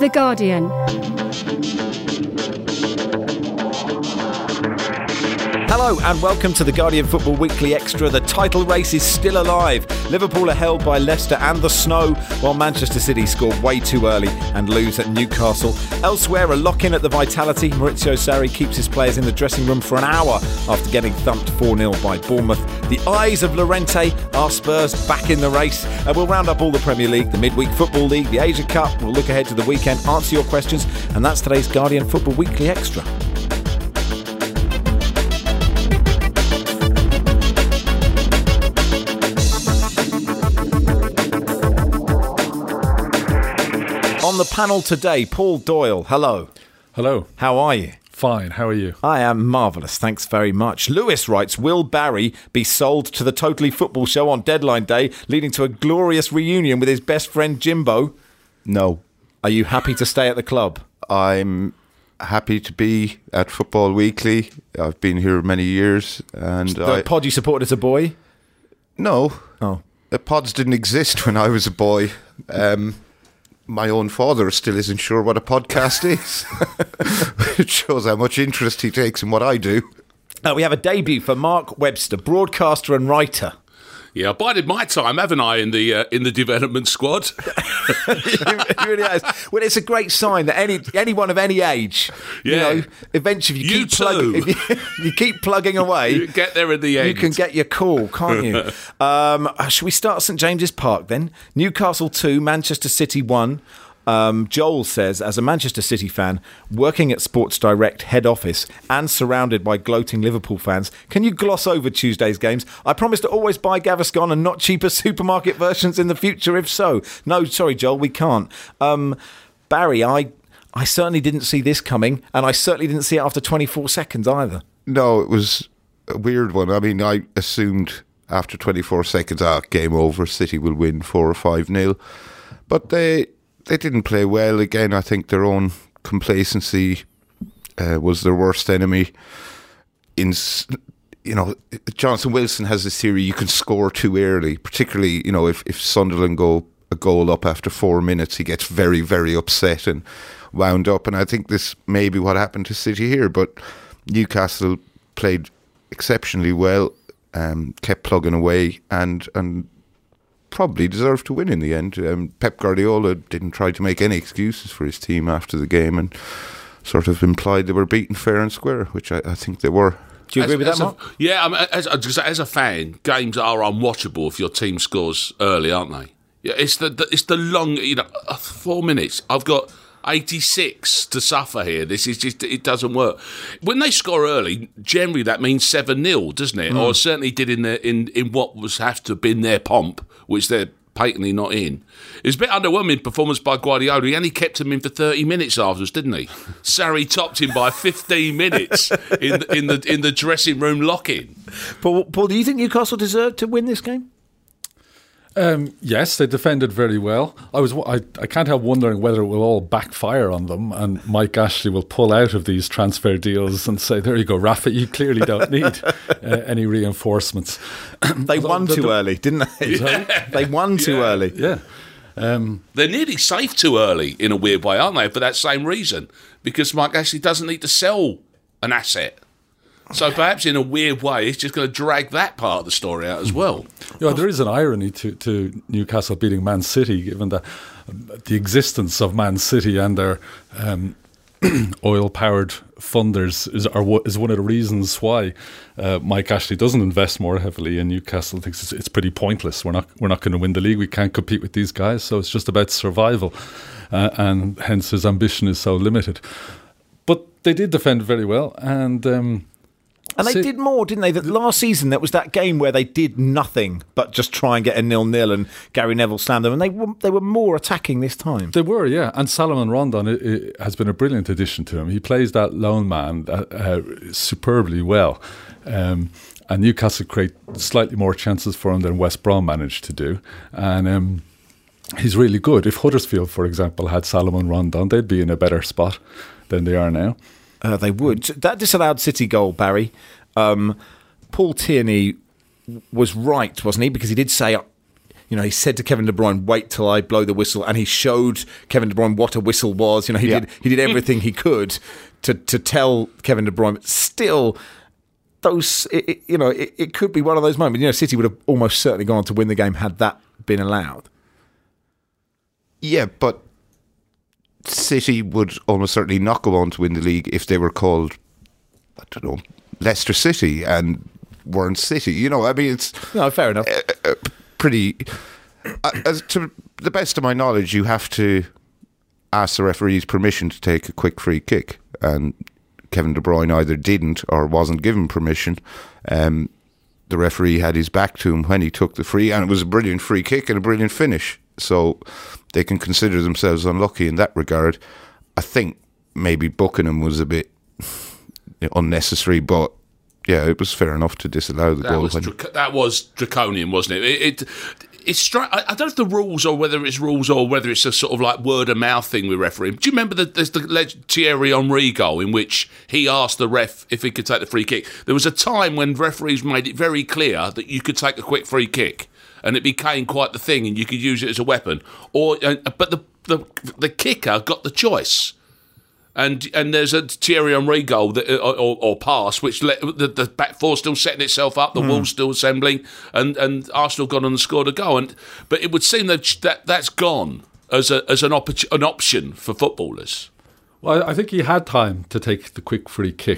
The Guardian. Hello and welcome to the Guardian Football Weekly Extra. The title race is still alive. Liverpool are held by Leicester and the snow, while Manchester City scored way too early and lose at Newcastle. Elsewhere, a lock-in at the Vitality. Maurizio Sarri keeps his players in the dressing room for an hour after getting thumped 4-0 by Bournemouth. The eyes of Llorente are Spurs back in the race. We'll round up all the Premier League, the Midweek Football League, the Asia Cup. We'll look ahead to the weekend, answer your questions, and that's today's Guardian Football Weekly Extra. On the panel today, Paul Doyle. Hello. Hello. How are you? Fine. How are you? I am marvellous. Thanks very much. Lewis writes, will Barry be sold to the Totally Football Show on deadline day, leading to a glorious reunion with his best friend Jimbo? No. Are you happy to stay at the club? I'm happy to be at Football Weekly. I've been here many years. And the pod you supported as a boy? No. Oh. The pods didn't exist when I was a boy. My own father still isn't sure what a podcast is. It shows how much interest he takes in what I do. We have a debut for Mark Webster, broadcaster and writer. Yeah, I bided my time, haven't I, in the development squad? It really has. Well, it's a great sign that anyone of any age, eventually if you keep plugging away, you get there in the end. You can get your call, can't you? Should we start at St James's Park then? Newcastle 2, Manchester City 1. Joel says, as a Manchester City fan, working at Sports Direct head office and surrounded by gloating Liverpool fans, can you gloss over Tuesday's games? I promise to always buy Gaviscon and not cheaper supermarket versions in the future, if so. No, sorry, Joel, we can't. Barry, I certainly didn't see this coming, and I certainly didn't see it after 24 seconds either. No, it was a weird one. I mean, I assumed after 24 seconds, game over, City will win 4 or 5-0. But they didn't play well. Again, I think their own complacency was their worst enemy. Jonathan Wilson has this theory: you can score too early, particularly if Sunderland go a goal up after 4 minutes, he gets very, very upset and wound up. And I think this may be what happened to City here. But Newcastle played exceptionally well, kept plugging away, and probably deserved to win in the end. Pep Guardiola didn't try to make any excuses for his team after the game and sort of implied they were beaten fair and square, which I think they were. Do you agree with that, Mark? Yeah, as a fan, games are unwatchable if your team scores early, aren't they? Yeah, it's the long, 4 minutes. I've got 86 to suffer here. This is just, it doesn't work. When they score early, generally that means 7-0, doesn't it? Or certainly did in what was have to have been their pomp, which they're patently not in. It was a bit underwhelming performance by Guardiola. He only kept him in for 30 minutes afterwards, didn't he? Sarri topped him by 15 minutes in the dressing room lock-in. Paul, do you think Newcastle deserved to win this game? Yes, they defended very well. I can't help wondering whether it will all backfire on them and Mike Ashley will pull out of these transfer deals and say, there you go, Rafa, you clearly don't need any reinforcements. They won too early, didn't they? Yeah. They won too early. Yeah. They're nearly safe too early in a weird way, aren't they, for that same reason? Because Mike Ashley doesn't need to sell an asset. So perhaps in a weird way, it's just going to drag that part of the story out as well. There is an irony to Newcastle beating Man City, given the existence of Man City and their oil-powered funders is one of the reasons why Mike Ashley doesn't invest more heavily in Newcastle. Thinks it's pretty pointless. We're not going to win the league. We can't compete with these guys. So it's just about survival, and hence his ambition is so limited. But they did defend very well, and they did more, didn't they? That last season, there was that game where they did nothing but just try and get a 0-0 and Gary Neville slammed them, and they were more attacking this time. They were, yeah. And Salomon Rondon has been a brilliant addition to him. He plays that lone man superbly well. And Newcastle create slightly more chances for him than West Brom managed to do. And he's really good. If Huddersfield, for example, had Salomon Rondon, they'd be in a better spot than they are now. They would. That disallowed City goal, Barry. Paul Tierney was right, wasn't he? Because he did say he said to Kevin De Bruyne, "Wait till I blow the whistle," and he showed Kevin De Bruyne what a whistle was. He did everything he could to tell Kevin De Bruyne. But still, it could be one of those moments. City would have almost certainly gone on to win the game had that been allowed. Yeah, but City would almost certainly not go on to win the league if they were called, I don't know, Leicester City and weren't City. It's fair enough. Pretty. As to the best of my knowledge, you have to ask the referee's permission to take a quick free kick, and Kevin De Bruyne either didn't or wasn't given permission. The referee had his back to him when he took the free, and it was a brilliant free kick and a brilliant finish. So they can consider themselves unlucky in that regard. I think maybe booking him was a bit unnecessary, but yeah, it was fair enough to disallow the goal. That was draconian, wasn't it? I don't know if the rules or whether it's rules or whether it's a sort of like word of mouth thing with refereeing. Do you remember there's the Thierry Henry goal in which he asked the ref if he could take the free kick? There was a time when referees made it very clear that you could take a quick free kick, and it became quite the thing, and you could use it as a weapon. But the kicker got the choice. And there's a Thierry Henry goal or pass which let the back four still setting itself up, the Wolves still assembling, and Arsenal gone and scored a goal. But it would seem that's gone as an option for footballers. Well, I think he had time to take the quick free kick.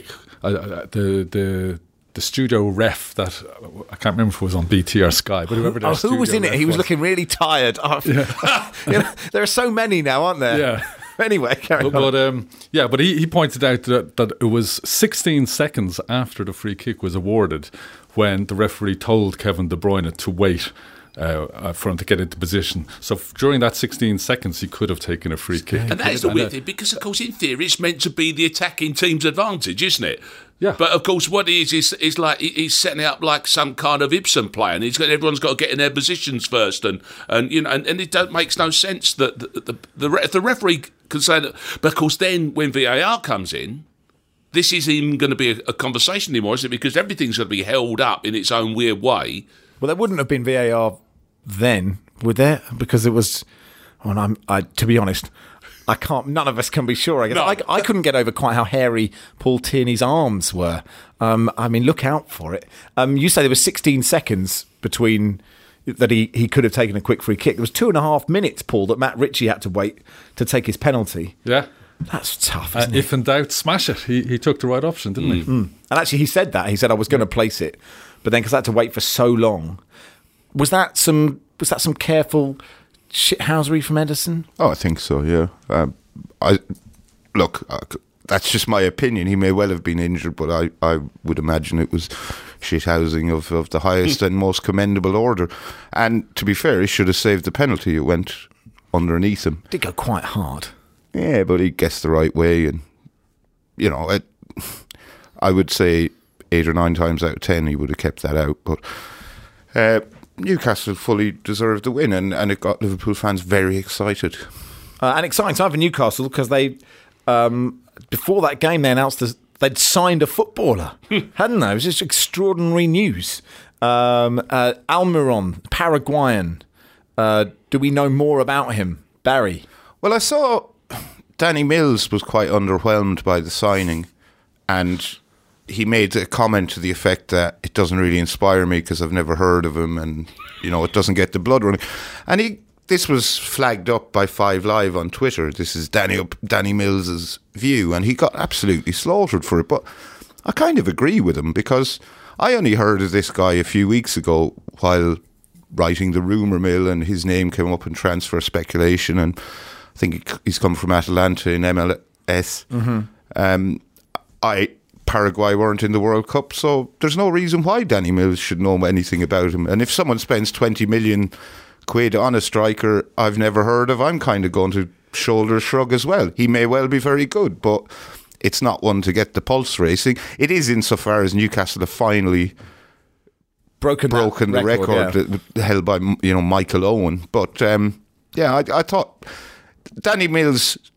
The studio ref that I can't remember if it was on BT or Sky, but whoever. Who was in it? He was looking really tired. There are so many now, aren't there? Yeah. Anyway, carry on. But he pointed out that it was 16 seconds after the free kick was awarded when the referee told Kevin De Bruyne to wait for him to get into position. So during that 16 seconds, he could have taken a free kick. And that is the weird thing, because, of course, in theory, it's meant to be the attacking team's advantage, isn't it? Yeah. But, of course, what it is like he's setting it up like some kind of Ibsen play, and everyone's got to get in their positions first, and it makes no sense that the referee can say that. But, of course, then when VAR comes in, this isn't even going to be a conversation anymore, is it? Because everything's going to be held up in its own weird way. Well, there wouldn't have been VAR then, would there? Because it was. Well, to be honest, I can't. None of us can be sure. I guess no. I couldn't get over quite how hairy Paul Tierney's arms were. Look out for it. You say there was 16 seconds between that he could have taken a quick free kick. There was 2.5 minutes, Paul, that Matt Ritchie had to wait to take his penalty. Yeah. That's tough, isn't it? If in doubt, smash it. He took the right option, didn't he? And actually, he said that. He said, I was going to place it. But then, because I had to wait for so long, was that some careful shithousery from Ederson? Oh, I think so, yeah. That's just my opinion. He may well have been injured, but I would imagine it was shithousing of the highest and most commendable order. And to be fair, he should have saved the penalty. It went underneath him. It did go quite hard. Yeah, but he guessed the right way, and I would say 8 or 9 times out of 10 he would have kept that out. But Newcastle fully deserved the win, and it got Liverpool fans very excited. And exciting time for Newcastle, because they before that game they announced they'd signed a footballer, hadn't they? It was just extraordinary news. Almiron, Paraguayan. Do we know more about him, Barry? Well, I saw Danny Mills was quite underwhelmed by the signing, and he made a comment to the effect that it doesn't really inspire me because I've never heard of him, and it doesn't get the blood running. And this was flagged up by 5 Live on Twitter. This is Danny Mills's view, and he got absolutely slaughtered for it. But I kind of agree with him, because I only heard of this guy a few weeks ago while writing the rumour mill, and his name came up in transfer speculation, and I think he's come from Atalanta in MLS. Paraguay weren't in the World Cup, so there's no reason why Danny Mills should know anything about him. And if someone spends 20 million quid on a striker I've never heard of, I'm kind of going to shoulder shrug as well. He may well be very good, but it's not one to get the pulse racing. It is insofar as Newcastle have finally broken the record held by Michael Owen. But I thought Danny Mills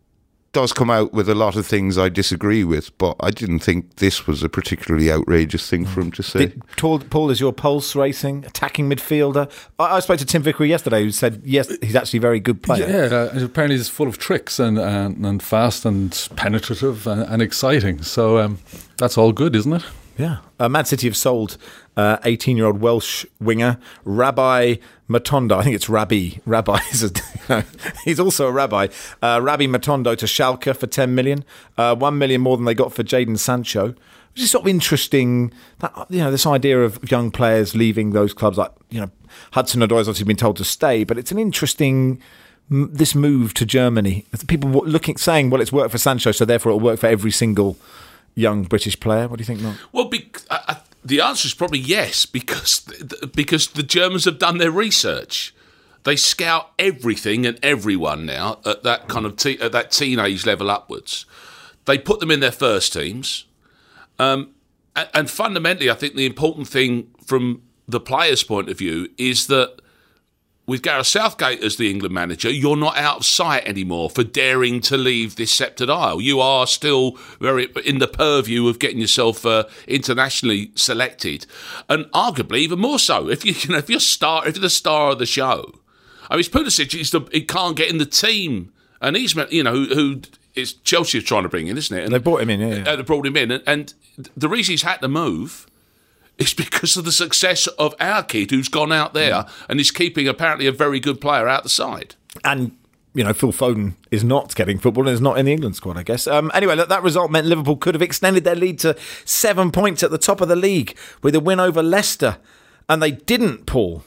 does come out with a lot of things I disagree with, but I didn't think this was a particularly outrageous thing for him to say. Paul, is your pulse racing? Attacking midfielder? I spoke to Tim Vickery yesterday, who said, yes, he's actually a very good player. Yeah, apparently he's full of tricks and fast and penetrative and exciting. So that's all good, isn't it? Yeah. Man City have sold 18-year-old Welsh winger Rabbi Matondo. I think it's Rabbi. Rabbi is he's also a rabbi. Rabbi Matondo to Schalke for 10 million. 1 million more than they got for Jadon Sancho. Which is sort of interesting. That, this idea of young players leaving those clubs, like Hudson Odoi has obviously been told to stay, but it's an interesting this move to Germany. People saying, well, it's worked for Sancho, so therefore it'll work for every single young British player. What do you think, Mark? Well, the answer is probably yes, because the Germans have done their research. They scout everything and everyone now at that kind of at that teenage level upwards. They put them in their first teams, and fundamentally, I think the important thing from the players' point of view is that with Gareth Southgate as the England manager, you're not out of sight anymore for daring to leave this sceptred isle. You are still very in the purview of getting yourself internationally selected, and arguably even more so if you're the star of the show. I mean, Pulisic he can't get in the team, and he's who is Chelsea trying to bring in, isn't it? And they brought him in, yeah. They brought him in, and the reason he's had to move. It's because of the success of our kid who's gone out there and is keeping apparently a very good player out the side. And, Phil Foden is not getting football and is not in the England squad, I guess. Anyway, that result meant Liverpool could have extended their lead to 7 points at the top of the league with a win over Leicester. And they didn't, Paul.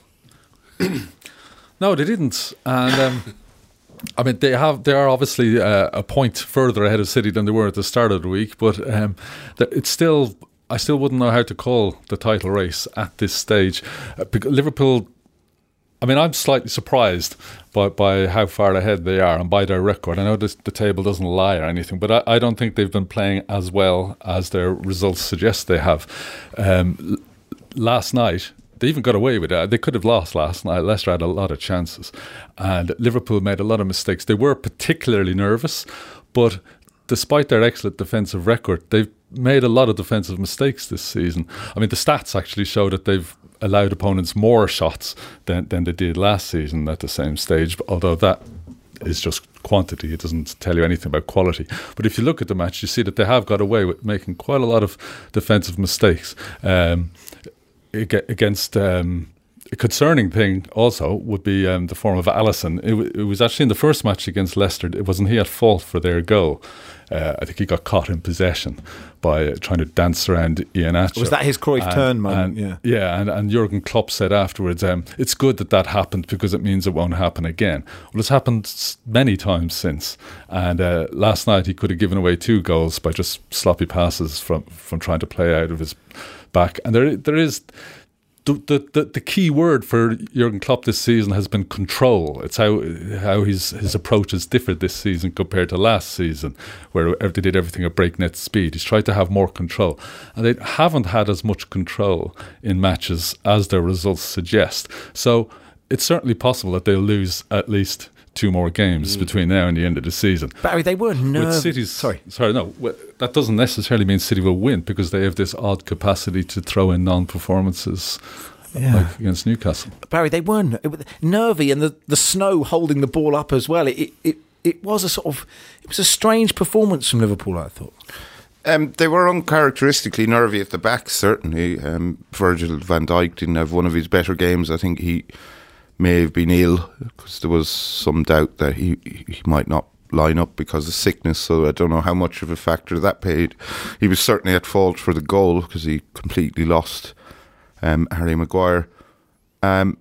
No, they didn't. And I mean, they are obviously a point further ahead of City than they were at the start of the week, but it's still... I still wouldn't know how to call the title race at this stage. Liverpool, I mean, I'm slightly surprised by how far ahead they are and by their record. I know the table doesn't lie or anything, but I don't think they've been playing as well as their results suggest they have. Last night, they even got away with it. They could have lost last night. Leicester had a lot of chances, and Liverpool made a lot of mistakes. They were particularly nervous, but despite their excellent defensive record, they've made a lot of defensive mistakes this season. I mean, the stats actually show that they've allowed opponents more shots than they did last season at the same stage, although that is just quantity. It doesn't tell you anything about quality. But if you look at the match, you see that they have got away with making quite a lot of defensive mistakes against... A concerning thing also would be the form of Alisson. It was actually in the first match against Leicester. It wasn't he at fault for their goal. I think he got caught in possession by trying to dance around Iheanacho. Was that his Cruyff turn moment? And Jurgen Klopp said afterwards, it's good that happened because it means it won't happen again. Well, it's happened many times since. And last night he could have given away 2 goals by just sloppy passes from trying to play out of his back. And there is... The key word for Jurgen Klopp this season has been control. It's how his approach has differed this season compared to last season, where they did everything at breakneck speed. He's tried to have more control, and they haven't had as much control in matches as their results suggest. So it's certainly possible that they'll lose at least 2 more games between now and the end of the season. Barry, they were nervous. Sorry, no. That doesn't necessarily mean City will win because they have this odd capacity to throw in non-performances like against Newcastle. Barry, they were nervy, and the snow holding the ball up as well. It was a strange performance from Liverpool, I thought. They were uncharacteristically nervy at the back, certainly. Virgil van Dijk didn't have one of his better games. I think he may have been ill because there was some doubt that he might not line up because of sickness, so I don't know how much of a factor that played. He was certainly at fault for the goal because he completely lost Harry Maguire. And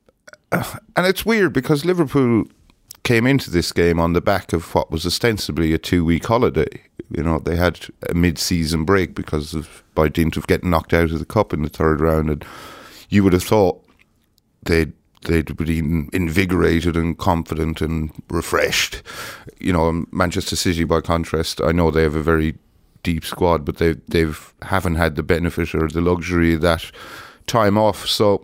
it's weird because Liverpool came into this game on the back of what was ostensibly a 2-week holiday. They had a mid-season break by dint of getting knocked out of the cup in the third round, and you would have thought they'd been invigorated and confident and refreshed. Manchester City, by contrast, I know they have a very deep squad, but they haven't had the benefit or the luxury of that time off. So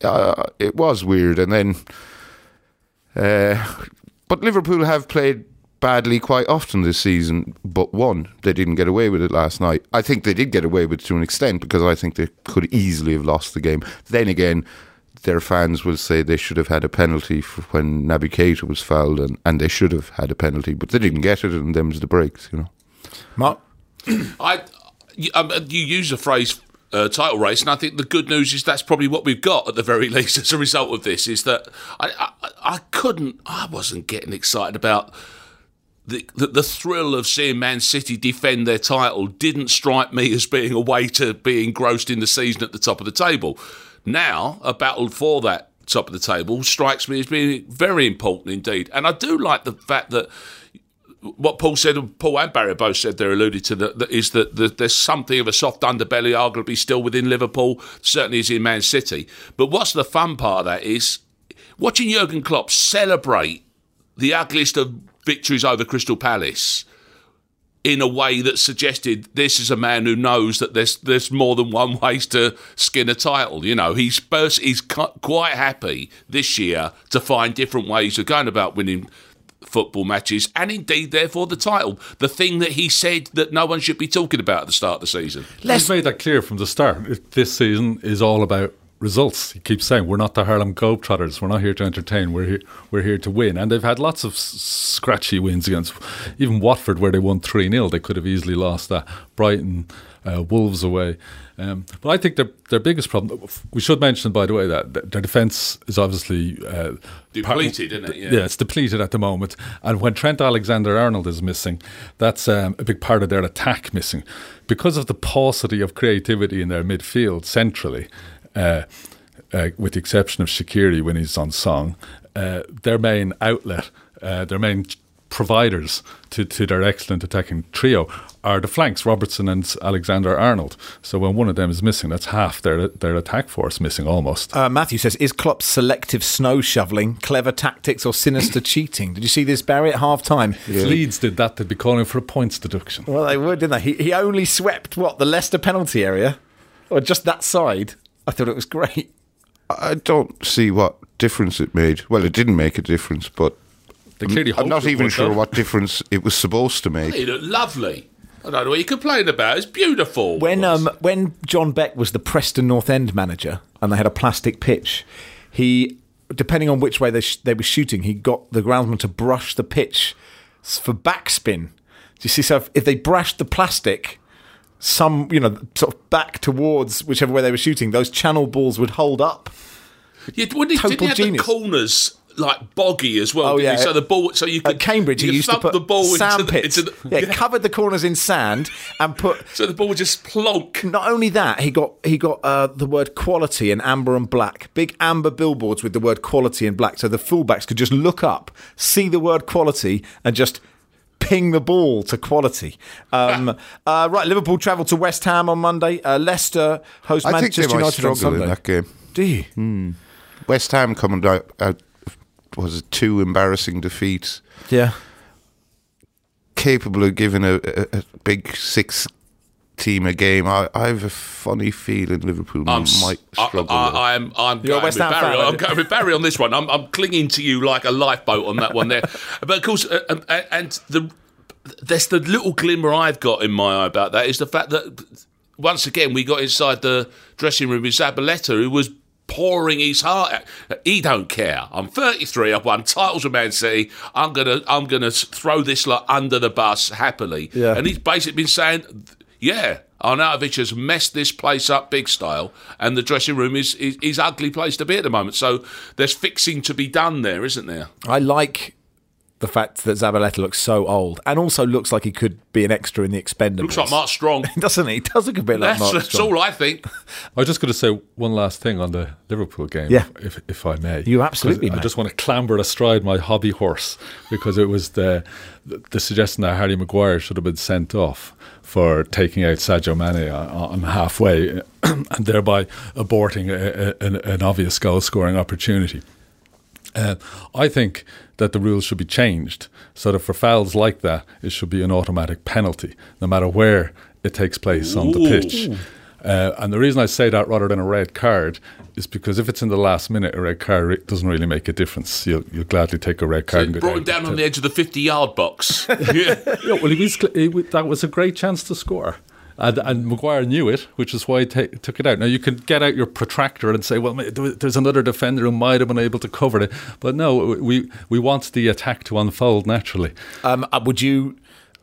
it was weird. And then, but Liverpool have played badly quite often this season, but one, they didn't get away with it last night. I think they did get away with it to an extent because I think they could easily have lost the game. Then again, their fans will say they should have had a penalty for when Naby Keita was fouled, and they should have had a penalty, but they didn't get it, and them's the breaks, you know. Mark? You use the phrase title race, and I think the good news is that's probably what we've got at the very least as a result of this, is that I wasn't getting excited about the thrill of seeing Man City defend their title. Didn't strike me as being a way to be engrossed in the season at the top of the table. Now, a battle for that top of the table strikes me as being very important indeed. And I do like the fact that what Paul and Barry both said there, alluded to, that is that there's something of a soft underbelly arguably still within Liverpool, certainly is in Man City. But what's the fun part of that is watching Jurgen Klopp celebrate the ugliest of victories over Crystal Palace in a way that suggested this is a man who knows that there's more than one way to skin a title. You know, he's quite happy this year to find different ways of going about winning football matches, and indeed, therefore, the title. The thing that he said that no one should be talking about at the start of the season. He's made that clear from the start. This season is all about results. He keeps saying, we're not the Harlem Globetrotters, we're not here to entertain, we're here to win. And they've had lots of scratchy wins against even Watford, where they won 3-0. They could have easily lost that. Brighton, Wolves away. But I think their biggest problem, we should mention, by the way, that their defence is obviously depleted, isn't it? Yeah, it's depleted at the moment. And when Trent Alexander-Arnold is missing, that's a big part of their attack missing. Because of the paucity of creativity in their midfield centrally, with the exception of Shaqiri when he's on song, their main outlet, their main providers to their excellent attacking trio are the flanks, Robertson and Alexander-Arnold. So when one of them is missing, that's half their attack force missing almost. Matthew says, is Klopp's selective snow shoveling clever tactics or sinister cheating? Did you see this, Barry, at half-time? If Leeds did that, they'd be calling for a points deduction. Well, they would, didn't they? He only swept, the Leicester penalty area? Or just that side? I thought it was great. I don't see what difference it made. Well, it didn't make a difference, but I'm not even sure what difference it was supposed to make. It looked lovely. I don't know what you complain about. It's beautiful. When John Beck was the Preston North End manager and they had a plastic pitch, he, depending on which way they were shooting, he got the groundsman to brush the pitch for backspin. Do you see? So if they brushed the plastic sort of back towards whichever way they were shooting, those channel balls would hold up. Yeah, didn't he have the corners like boggy as well? Oh yeah. So the ball, so you could at Cambridge, he used to put the ball sand pits. Covered the corners in sand and put. So the ball would just plonk. Not only that, he got the word quality in amber and black, big amber billboards with the word quality in black, so the fullbacks could just look up, see the word quality, and just ping the ball to quality. Right, Liverpool travel to West Ham on Monday. Leicester host Manchester United on Sunday. In that game. Do you? West Ham coming out was it 2 embarrassing defeats? Yeah. Capable of giving a big 6 team a game. I have a funny feeling Liverpool might struggle. I'm going with Barry. I'm going with Barry on this one. I'm clinging to you like a lifeboat on that one there. But of course, there's the little glimmer I've got in my eye about that is the fact that once again we got inside the dressing room with Zabaleta, who was pouring his heart out. He don't care. I'm 33. I've won titles with Man City. I'm gonna throw this lot under the bus happily. Yeah. And he's basically been saying, yeah, Arnautovic has messed this place up big style, and the dressing room is ugly place to be at the moment. So there's fixing to be done there, isn't there? I like the fact that Zabaleta looks so old and also looks like he could be an extra in the Expendables. Looks like Mark Strong. Doesn't he? He does look a bit like Mark Strong. That's all I think. I was just going to say one last thing on the Liverpool game, if I may. You absolutely may. I just want to clamber astride my hobby horse because it was the suggestion that Harry Maguire should have been sent off for taking out Sadio Mane on halfway and thereby aborting an obvious goal-scoring opportunity. I think that the rules should be changed so that for fouls like that, it should be an automatic penalty, no matter where it takes place on the pitch. And the reason I say that rather than a red card is because if it's in the last minute, a red card it doesn't really make a difference. You'll gladly take a red card. So it brought him down on the edge of the 50-yard box. Yeah. Well, that was a great chance to score. And Maguire knew it, which is why he took it out. Now, you could get out your protractor and say, well, there's another defender who might have been able to cover it. But no, we want the attack to unfold naturally. Would you...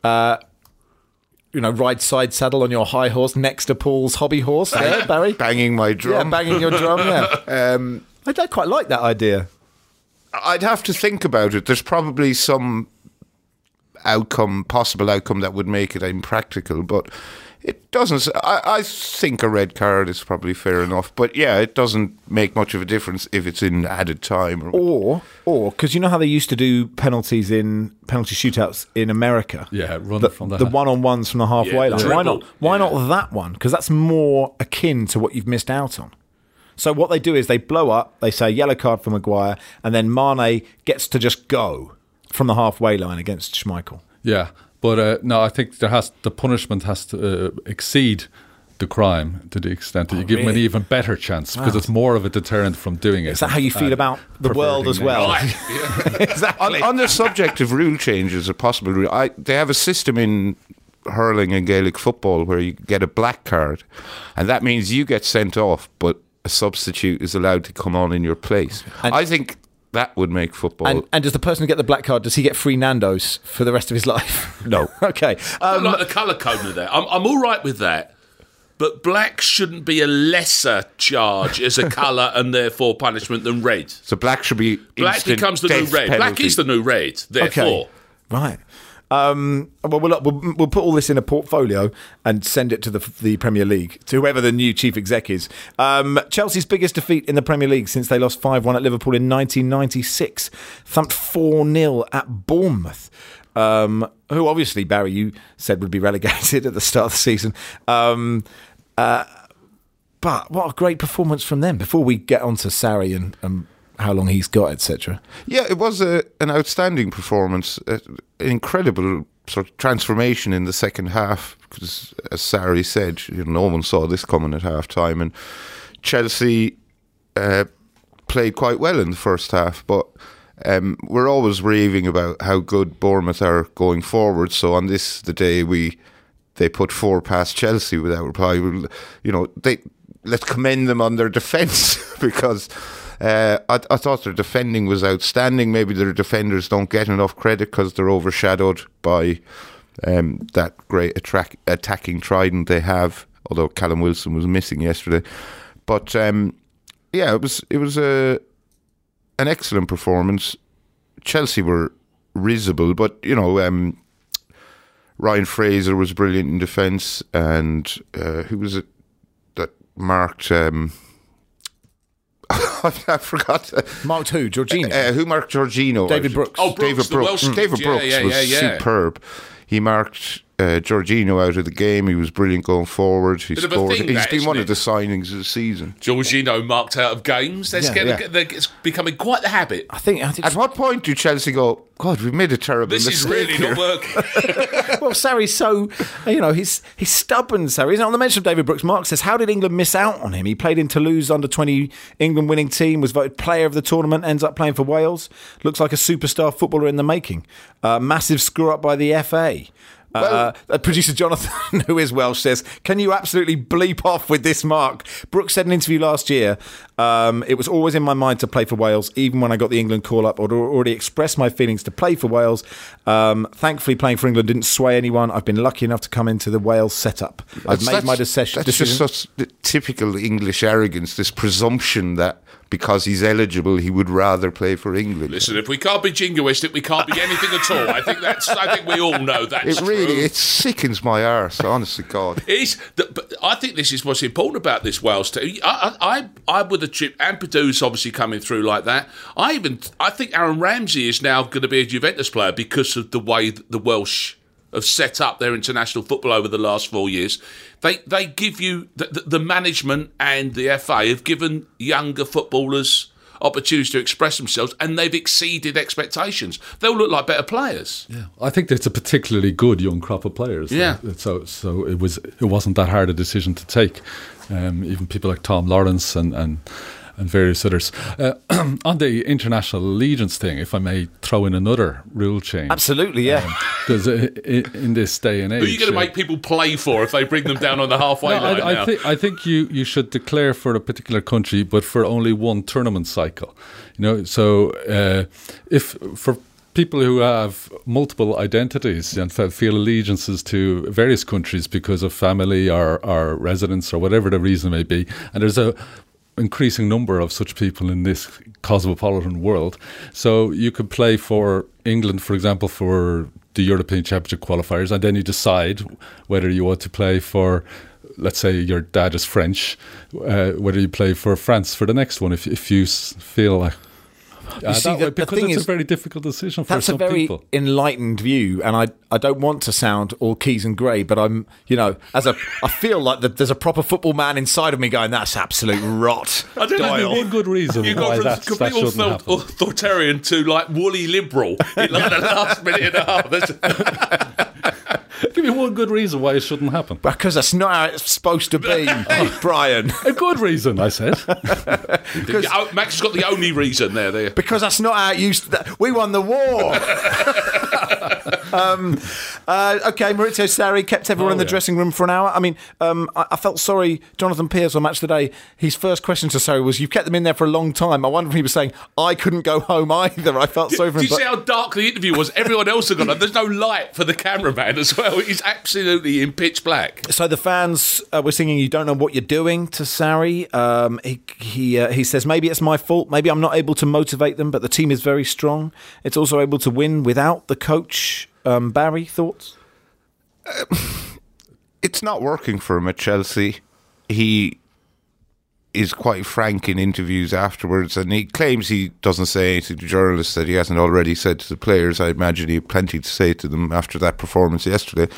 ride side saddle on your high horse next to Paul's hobby horse there, Barry? Banging my drum. Yeah, banging your drum, yeah. I quite like that idea. I'd have to think about it. There's probably some possible outcome that would make it impractical, but it doesn't. I think a red card is probably fair enough, but yeah, it doesn't make much of a difference if it's in added time. Or because you know how they used to do penalty shootouts in America? Yeah, from the one-on-ones from the halfway line. Dribble. Why not that one? Because that's more akin to what you've missed out on. So what they do is they blow up, they say yellow card for Maguire, and then Mane gets to just go from the halfway line against Schmeichel. Yeah, but no, I think the punishment has to exceed the crime to the extent that you give him an even better chance because it's more of a deterrent from doing it. Is that how you feel about the world as well? Right. Yeah. Exactly. On the subject of rule changes or possible rule, they have a system in hurling and Gaelic football where you get a black card, and that means you get sent off, but a substitute is allowed to come on in your place. And I think that would make football. And does the person who get the black card, does he get free Nando's for the rest of his life? No. Okay. I like the colour coding of that. I'm all right with that. But black shouldn't be a lesser charge as a colour and therefore punishment than red. So black should be black becomes the new red. Penalty. Black is the new red, therefore. Okay. Right. Well, we'll put all this in a portfolio and send it to the Premier League, to whoever the new chief exec is. Chelsea's biggest defeat in the Premier League since they lost 5-1 at Liverpool in 1996. Thumped 4-0 at Bournemouth. Who obviously, Barry, you said would be relegated at the start of the season. But what a great performance from them before we get on to Sarri and how long he's got, etc. Yeah, it was an outstanding performance, an incredible sort of transformation in the second half, because as Sarri said, no one saw this coming at half time, and Chelsea played quite well in the first half, but we're always raving about how good Bournemouth are going forward. So on this, the day they put 4 past Chelsea without reply, let's commend them on their defence because I thought their defending was outstanding. Maybe their defenders don't get enough credit because they're overshadowed by that great attacking trident they have, although Callum Wilson was missing yesterday. But it was an excellent performance. Chelsea were risible, but Ryan Fraser was brilliant in defence, and who was it that marked? I forgot. Marked who? Jorginho? Who marked Jorginho? David Brooks. Oh, Brooks, David Brooks. David Brooks was superb. He marked Jorginho out of the game. He was brilliant going forward. He scored. He's been one of the signings of the season. Jorginho marked out of games. It's becoming quite the habit. I think. At what point do Chelsea go, God, we've made a terrible mistake This is really here. not working. Well, Sarri's so, he's stubborn, Sarri. Isn't it? On the mention of David Brooks, Mark says, how did England miss out on him? He played in Toulouse under-20 England winning team, was voted player of the tournament, ends up playing for Wales. Looks like a superstar footballer in the making. Massive screw-up by the FA. Producer Jonathan, who is Welsh, says, can you absolutely bleep off with this, Mark? Brooks said in an interview last year, it was always in my mind to play for Wales, even when I got the England call-up. I'd already expressed my feelings to play for Wales. Thankfully, playing for England didn't sway anyone. I've been lucky enough to come into the Wales setup. I've made my decision. That's just such typical English arrogance, this presumption that because he's eligible, he would rather play for England. Listen, if we can't be jingoistic, we can't be anything at all. I think we all know that's true. It sickens my arse, honestly, God. But I think this is what's important about this Wales team. I'm with the trip. Ampadu obviously coming through like that. I think Aaron Ramsey is now going to be a Juventus player because of the way the Welsh have set up their international football over the last 4 years. They give you the management and the FA have given younger footballers opportunities to express themselves, and they've exceeded expectations. They'll look like better players. Yeah, I think it's a particularly good young crop of players. Yeah. So it wasn't that hard a decision to take. Even people like Tom Lawrence and various others. On the international allegiance thing, if I may throw in another rule change. Absolutely, yeah. Because in this day and age... Who are you going to make people play for if they bring them down on the halfway line now? I think you should declare for a particular country, but for only one tournament cycle. So if for people who have multiple identities and feel allegiances to various countries because of family or residence or whatever the reason may be, and there's a increasing number of such people in this cosmopolitan world. So you could play for England, for example, for the European Championship qualifiers, and then you decide whether you want to play for, let's say your dad is French, whether you play for France for the next one if you feel like... because it's a very difficult decision for some people. That's a very enlightened view, and I don't want to sound all keys and grey, but I feel like there's a proper football man inside of me going, that's absolute rot. I don't know one good reason why that shouldn't happen. Authoritarian to like woolly liberal in like the last minute and a half. Give me one good reason why it shouldn't happen. Because that's not how it's supposed to be, Brian. A good reason, I said. Max has got the only reason there. Because that's not how it used to... We won the war. Okay, Maurizio Sarri kept everyone in the dressing room for an hour. I mean, I felt sorry. Jonathan Pearce on Match Today, his first question to Sarri was, you've kept them in there for a long time. I wonder if he was saying, I couldn't go home either. I felt sorry for him. Did you see how dark the interview was? Everyone else had gone on. There's no light for the cameraman as well. He's absolutely in pitch black. So the fans were singing "You Don't Know What You're Doing" to Sarri. He says, maybe it's my fault. Maybe I'm not able to motivate them, but the team is very strong. It's also able to win without the coach. Barry, thoughts? It's not working for him at Chelsea. He is quite frank in interviews afterwards, and he claims he doesn't say anything to journalists that he hasn't already said to the players. I imagine he had plenty to say to them after that performance yesterday.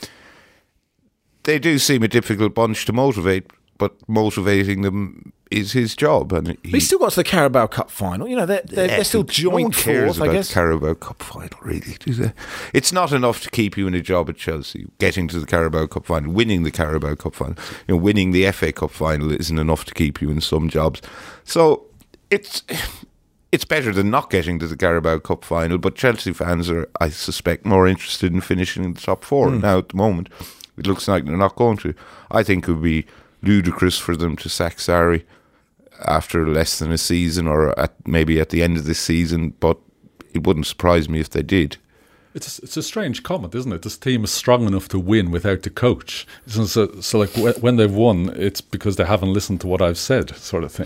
They do seem a difficult bunch to motivate, but motivating them is his job. And he's still got to the Carabao Cup final. They're still joint fourth, I guess. The Carabao Cup final, really, do they? It's not enough to keep you in a job at Chelsea. Getting to the Carabao Cup final, winning the Carabao Cup final, winning the FA Cup final isn't enough to keep you in some jobs. So it's better than not getting to the Carabao Cup final. But Chelsea fans are, I suspect, more interested in finishing in the top four now. At the moment, it looks like they're not going to. I think it would be ludicrous for them to sack Sarri after less than a season, or maybe at the end of this season, but it wouldn't surprise me if they did. It's a strange comment, isn't it? This team is strong enough to win without the coach. So like when they've won, it's because they haven't listened to what I've said, sort of thing.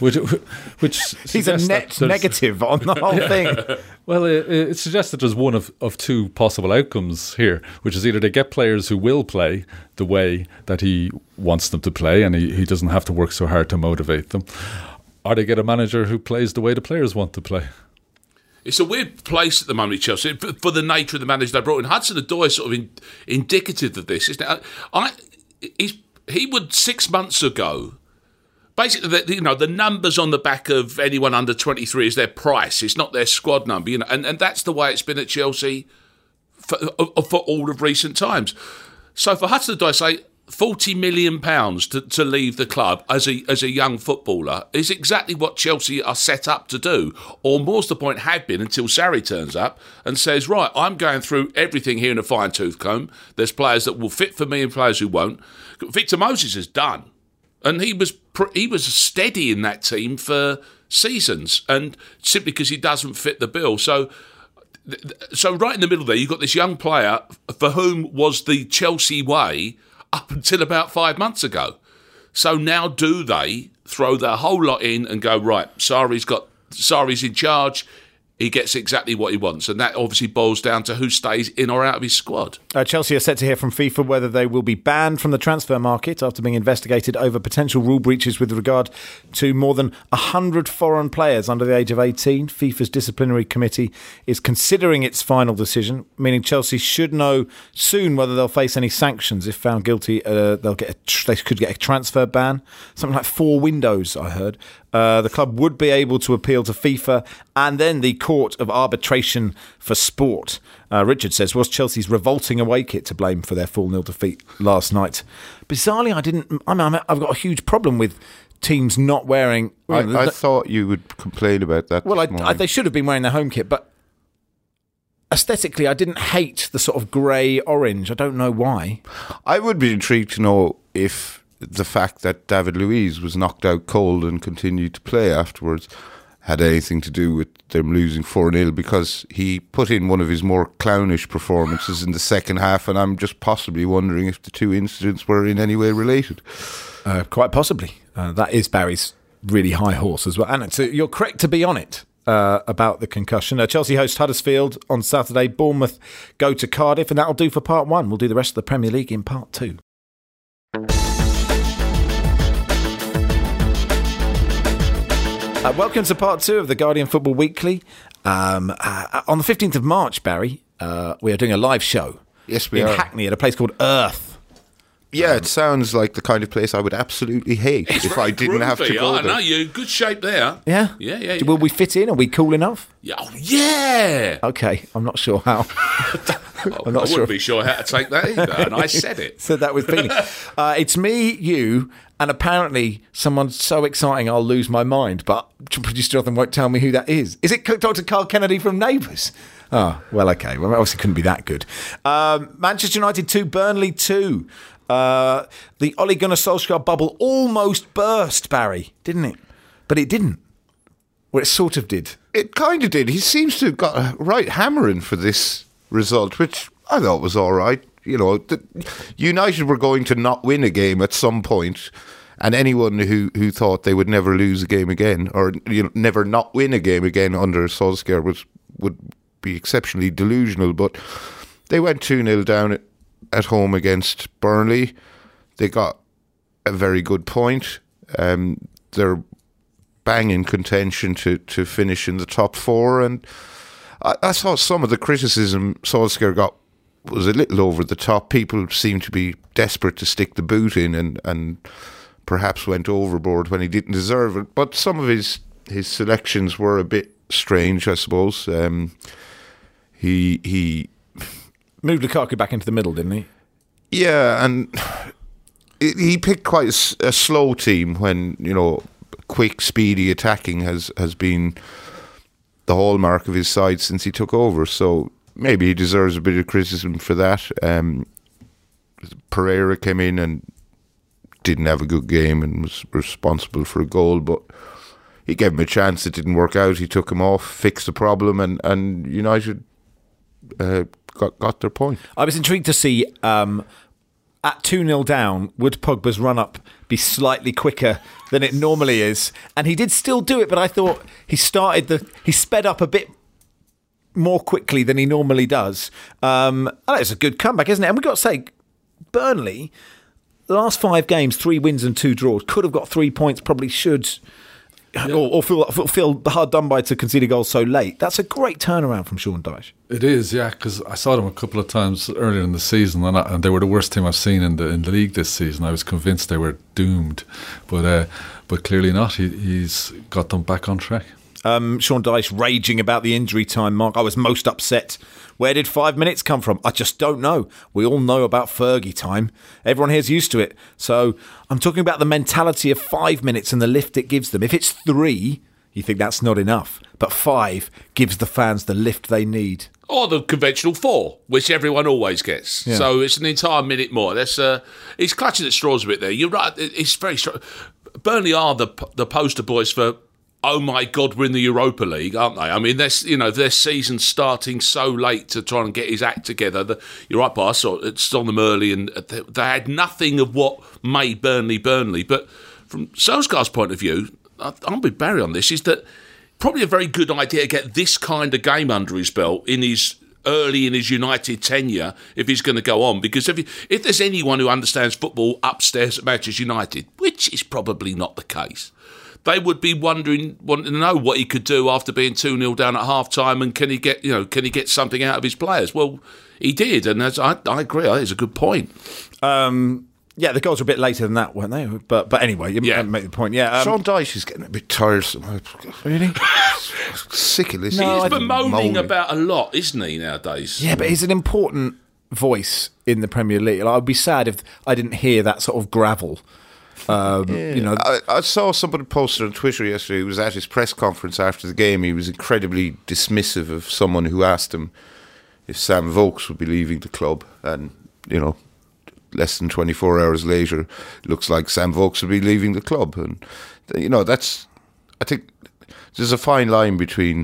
Which he's a net negative on the whole thing. Well, it suggests that there's one of two possible outcomes here, which is either they get players who will play the way that he wants them to play, and he doesn't have to work so hard to motivate them, or they get a manager who plays the way the players want to play. It's a weird place at the moment, Chelsea, for the nature of the manager they brought in. Hudson-Odoi is sort of indicative of this, isn't it? He would 6 months ago. Basically, the numbers on the back of anyone under 23 is their price. It's not their squad number, and that's the way it's been at Chelsea for all of recent times. So for Hudson-Odoi, say £40 million to leave the club as a young footballer is exactly what Chelsea are set up to do, or more to the point have been until Sarri turns up and says, right, I'm going through everything here in a fine-tooth comb. There's players that will fit for me and players who won't. Victor Moses is done, and he was steady in that team for seasons, and simply because he doesn't fit the bill. So right in the middle there, you've got this young player for whom was the Chelsea way up until about 5 months ago. So now do they throw their whole lot in and go, right, Sarri's in charge, he gets exactly what he wants, and that obviously boils down to who stays in or out of his squad. Chelsea are set to hear from FIFA whether they will be banned from the transfer market after being investigated over potential rule breaches with regard to more than 100 foreign players under the age of 18. FIFA's disciplinary committee is considering its final decision, meaning Chelsea should know soon whether they'll face any sanctions. If found guilty, they could get a transfer ban, something like 4 windows, I heard. The club would be able to appeal to FIFA and then the Court of Arbitration for Sport. Richard says, was Chelsea's revolting away kit to blame for their 4-0 defeat last night? Bizarrely, I've got a huge problem with teams not wearing... I thought you would complain about that. Well, they should have been wearing their home kit, but aesthetically, I didn't hate the sort of grey-orange. I don't know why. I would be intrigued to know if the fact that David Luiz was knocked out cold and continued to play afterwards had anything to do with them losing 4-0, because he put in one of his more clownish performances in the second half, and I'm just possibly wondering if the two incidents were in any way related. Quite possibly. That is Barry's really high horse as well. And so you're correct to be on it about the concussion. Chelsea host Huddersfield on Saturday. Bournemouth go to Cardiff, and that'll do for part one. We'll do the rest of the Premier League in part two. Welcome to part two of the Guardian Football Weekly. On the 15th of March, Barry, we are doing a live show. Yes, we in are. Hackney at a place called Earth. Yeah, it sounds like the kind of place I would absolutely hate if I didn't have to go I there. know, you're in good shape there. Yeah? Yeah. Will we fit in? Are we cool enough? Yeah. Oh, yeah. Okay, I'm not sure how. I wouldn't be sure how to take that either, and I said it. So that was Beanie. It's me, you, and apparently someone so exciting I'll lose my mind, but producer Jonathan won't tell me who that is. Is it Dr. Carl Kennedy from Neighbours? Oh, well, okay. Well, obviously couldn't be that good. Manchester United 2, Burnley 2. The Ole Gunnar Solskjaer bubble almost burst, Barry, didn't it? But it didn't. Well, it sort of did. It kind of did. He seems to have got a right hammering for this result, which I thought was all right. You know, United were going to not win a game at some point, and anyone who thought they would never lose a game again, or never not win a game again under Solskjaer would be exceptionally delusional. But they went 2-0 down at home against Burnley. They got a very good point. They're bang in contention to finish in the top four, and I thought some of the criticism Solskjaer got was a little over the top. People seemed to be desperate to stick the boot in and perhaps went overboard when he didn't deserve it. But some of his selections were a bit strange, I suppose. He moved Lukaku back into the middle, didn't he? Yeah, and he picked quite a slow team when, quick, speedy attacking has been the hallmark of his side since he took over. So maybe he deserves a bit of criticism for that. Pereira came in and didn't have a good game and was responsible for a goal, but he gave him a chance. It didn't work out. He took him off, fixed the problem, and United got their point. I was intrigued to see at 2-0 down, would Pogba's run-up be slightly quicker than it normally is? And he did still do it, but I thought he sped up a bit more quickly than he normally does. It's a good comeback, isn't it? And we've got to say, Burnley, the last 5 games, 3 wins and 2 draws, could have got 3 points, probably should... Yeah. Or feel hard done by to concede a goal so late. That's a great turnaround from Sean Dyche. It is, yeah, because I saw them a couple of times earlier in the season, and they were the worst team I've seen in the league this season. I was convinced they were doomed, but clearly not. He's got them back on track. Sean Dyche raging about the injury time mark. I was most upset. Where did 5 minutes come from? I just don't know. We all know about Fergie time. Everyone here's used to it. So I'm talking about the mentality of 5 minutes and the lift it gives them. If it's 3, you think that's not enough. But 5 gives the fans the lift they need. Or the conventional 4, which everyone always gets. Yeah. So it's an entire minute more. He's clutching at straws a bit there. You're right. It's very strong. Burnley are the poster boys for... oh my God, we're in the Europa League, aren't they? I mean, their season's starting so late to try and get his act together. You're right, boss. It's on them early, and they had nothing of what made Burnley. But from Solskjaer's point of view, I'm with Barry on this, is that probably a very good idea to get this kind of game under his belt early in his United tenure if he's going to go on. Because if there's anyone who understands football upstairs at Manchester United, which is probably not the case, they would be wanting to know what he could do after being 2-0 down at half-time, and can he get something out of his players? Well, he did, and I agree. I think it's a good point. Yeah, the goals were a bit later than that, weren't they? But anyway, you make the point. Yeah, Sean Dyche is getting a bit tiresome. Really? Sick of listening. He's been moaning about a lot, isn't he, nowadays? Yeah, but he's an important voice in the Premier League. I'd be sad if I didn't hear that sort of gravel. You know, I saw somebody posted on Twitter yesterday. He was at his press conference after the game. He was incredibly dismissive of someone who asked him if Sam Vokes would be leaving the club, and you know, less than 24 hours later, it looks like Sam Vokes will be leaving the club. And you know, I think there's a fine line between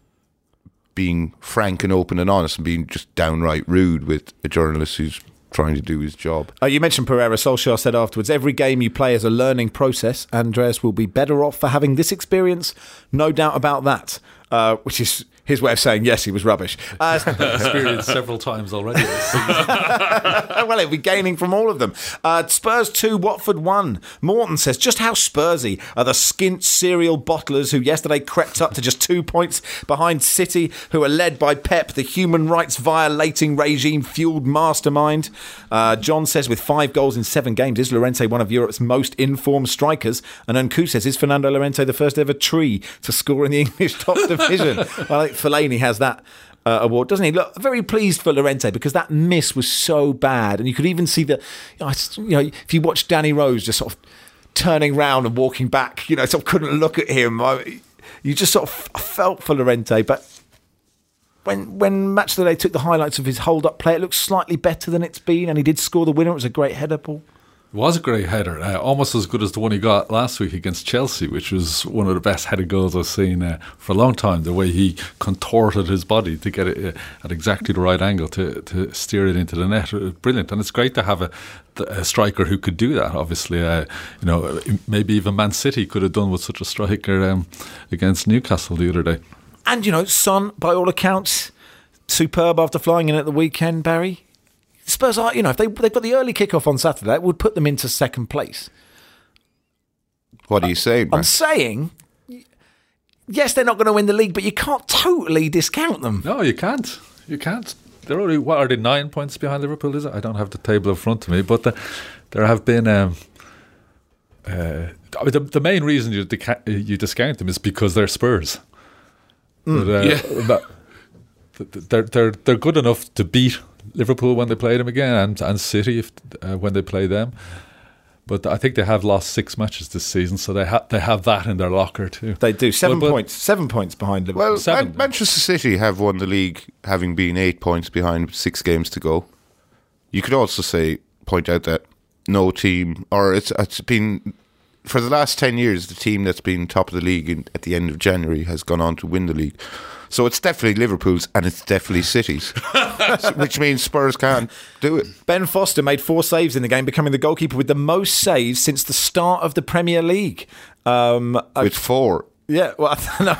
being frank and open and honest and being just downright rude with a journalist who's trying to do his job. You mentioned Pereira. Solskjaer said afterwards, every game you play is a learning process. Andreas will be better off for having this experience. No doubt about that. Which is his way of saying, yes, he was rubbish. Experienced several times already this season. Well, he'll be gaining from all of them. Spurs 2, Watford 1. Morton says, just how Spursy are the skint cereal bottlers who yesterday crept up to just 2 points behind City, who are led by Pep, the human rights violating regime-fuelled mastermind. John says, with 5 goals in 7 games, is Llorente one of Europe's most informed strikers? And Nku says, is Fernando Llorente the first ever tree to score in the English top division? I think Fellaini has that award, doesn't he? Look, very pleased for Llorente because that miss was so bad, and you could even see that. You know, if you watch Danny Rose just sort of turning round and walking back, you know, sort of couldn't look at him. You just sort of felt for Llorente, but when Match of the Day took the highlights of his hold-up play, it looked slightly better than it's been, and he did score the winner. It was a great header, Paul. It was a great header, almost as good as the one he got last week against Chelsea, which was one of the best headed goals I've seen for a long time. The way he contorted his body to get it at exactly the right angle to steer it into the net, brilliant. And it's great to have a striker who could do that. Obviously, you know, maybe even Man City could have done with such a striker against Newcastle the other day. And you know, Son, by all accounts, superb after flying in at the weekend. Barry. Spurs are, you know, if they've got the early kickoff on Saturday, it would put them into second place. What are you saying, man? I'm saying, yes, they're not going to win the league, but you can't totally discount them. No, you can't. You can't. They're only, what are they, 9 points behind Liverpool, is it? I don't have the table in front of me, but there have been... the main reason you discount them is because they're Spurs. But, they're good enough to beat Liverpool when they play them again, and City when they play them. But I think they have lost 6 matches this season, so they have that in their locker too. They do. 7 points. 7 points behind Liverpool. Well, Manchester City have won the league having been 8 points behind with 6 games to go. You could also point out that no team, or it's been for the last 10 years, the team that's been top of the league at the end of January has gone on to win the league. So it's definitely Liverpool's and it's definitely City's, which means Spurs can't do it. Ben Foster made 4 saves in the game, becoming the goalkeeper with the most saves since the start of the Premier League. With 4. Yeah, well, no.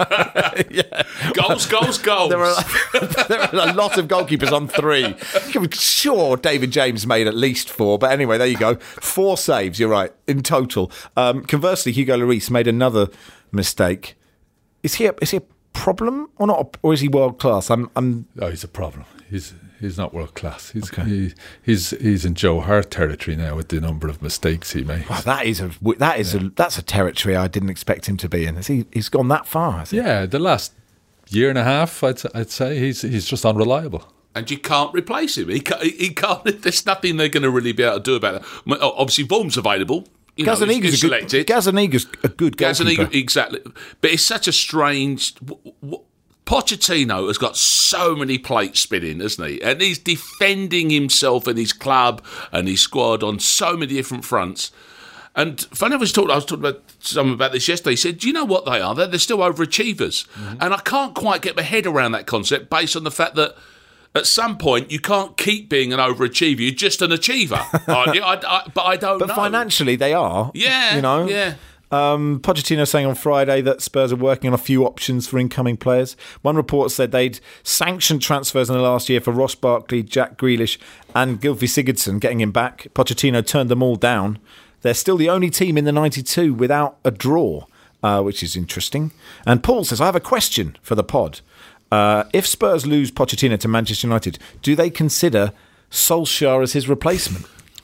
Yeah. Goals. There are a lot of goalkeepers on 3. I'm sure David James made at least 4, but anyway, there you go. 4 saves, you're right, in total. Conversely, Hugo Lloris made another mistake. Is he a problem or not, or is he world class? Oh, he's a problem. He's not world class. He's in Joe Hart territory now with the number of mistakes he makes. Well, that's a territory I didn't expect him to be in. He's gone that far, has he? Yeah, the last year and a half, I'd say he's just unreliable. And you can't replace him. He can't. There's nothing they're going to really be able to do about it. Obviously, Vorm's available. Gazzaniga's a good goalkeeper. Exactly. But it's such a strange... Pochettino has got so many plates spinning, hasn't he? And he's defending himself and his club and his squad on so many different fronts. And funny, I was talking about someone about this yesterday. He said, do you know what they are? They're still overachievers. Mm-hmm. And I can't quite get my head around that concept based on the fact that at some point, you can't keep being an overachiever. You're just an achiever, aren't you? But I don't know. But financially, they are. Yeah, you know. Yeah. Pochettino saying on Friday that Spurs are working on a few options for incoming players. One report said they'd sanctioned transfers in the last year for Ross Barkley, Jack Grealish and Gylfi Sigurdsson, getting him back. Pochettino turned them all down. They're still the only team in the 92 without a draw, which is interesting. And Paul says, I have a question for the pod. If Spurs lose Pochettino to Manchester United, do they consider Solskjaer as his replacement?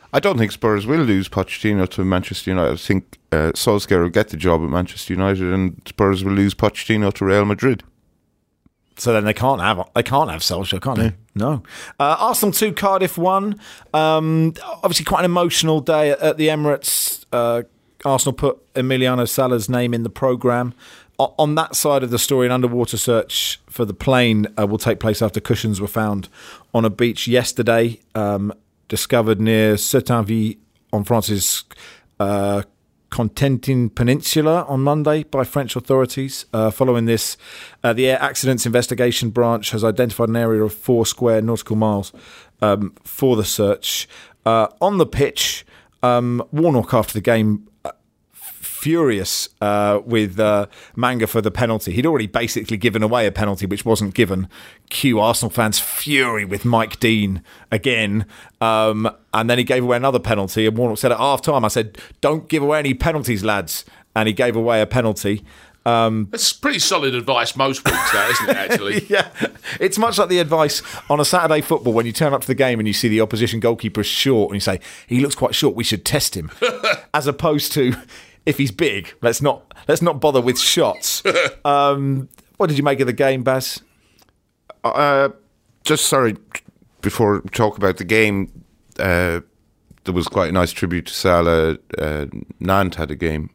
I don't think Spurs will lose Pochettino to Manchester United. I think Solskjaer will get the job at Manchester United, and Spurs will lose Pochettino to Real Madrid. So then they can't have Solskjaer, can't they? No. Arsenal 2, Cardiff 1. Obviously quite an emotional day at the Emirates. Arsenal put Emiliano Sala's name in the programme. On that side of the story, an underwater search for the plane will take place after cushions were found on a beach yesterday, discovered near Certainville on France's Cotentin Peninsula on Monday by French authorities. Following this, the Air Accidents Investigation Branch has identified an area of 4 square nautical miles for the search. On the pitch, Warnock after the game furious with Manga for the penalty. He'd already basically given away a penalty which wasn't given. Cue Arsenal fans' fury with Mike Dean again. And then he gave away another penalty, and Warnock said at half-time, I said, don't give away any penalties, lads. And he gave away a penalty. That's pretty solid advice most weeks, that, isn't it, actually? Yeah. It's much like the advice on a Saturday football when you turn up to the game and you see the opposition goalkeeper is short and you say, he looks quite short, we should test him. As opposed to, if he's big, let's not bother with shots. What did you make of the game, Baz? Before we talk about the game, there was quite a nice tribute to Salah. Nantes had a game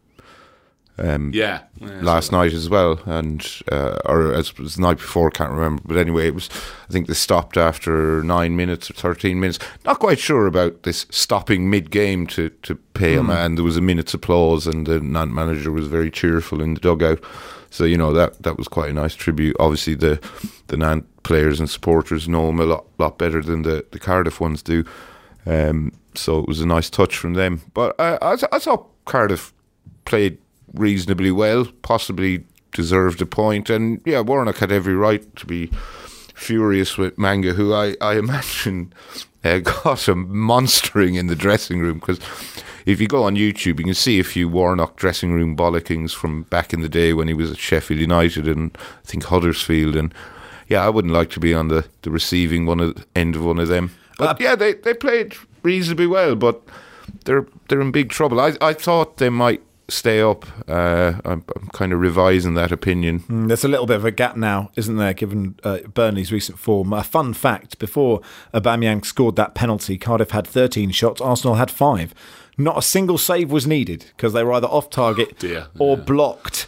last night as well, and or as it was the night before, can't remember. But anyway, it was. I think they stopped after 9 minutes or 13 minutes. Not quite sure about this stopping mid-game to pay a man. There was a minute's applause, and the Nantes manager was very cheerful in the dugout. So that was quite a nice tribute. Obviously, the Nantes players and supporters know him a lot better than the Cardiff ones do. So it was a nice touch from them. But I thought Cardiff played reasonably well, possibly deserved a point, and Warnock had every right to be furious with Manga, who I imagine got a monstering in the dressing room, because if you go on YouTube you can see a few Warnock dressing room bollockings from back in the day when he was at Sheffield United and I think Huddersfield, and I wouldn't like to be on the receiving end of one of them. But they played reasonably well, but they're in big trouble. I thought they might stay up. I'm kind of revising that opinion. There's a little bit of a gap now, isn't there, given Burnley's recent form. A fun fact, before Aubameyang scored that penalty, Cardiff had 13 shots, Arsenal had 5. Not a single save was needed because they were either off target or blocked.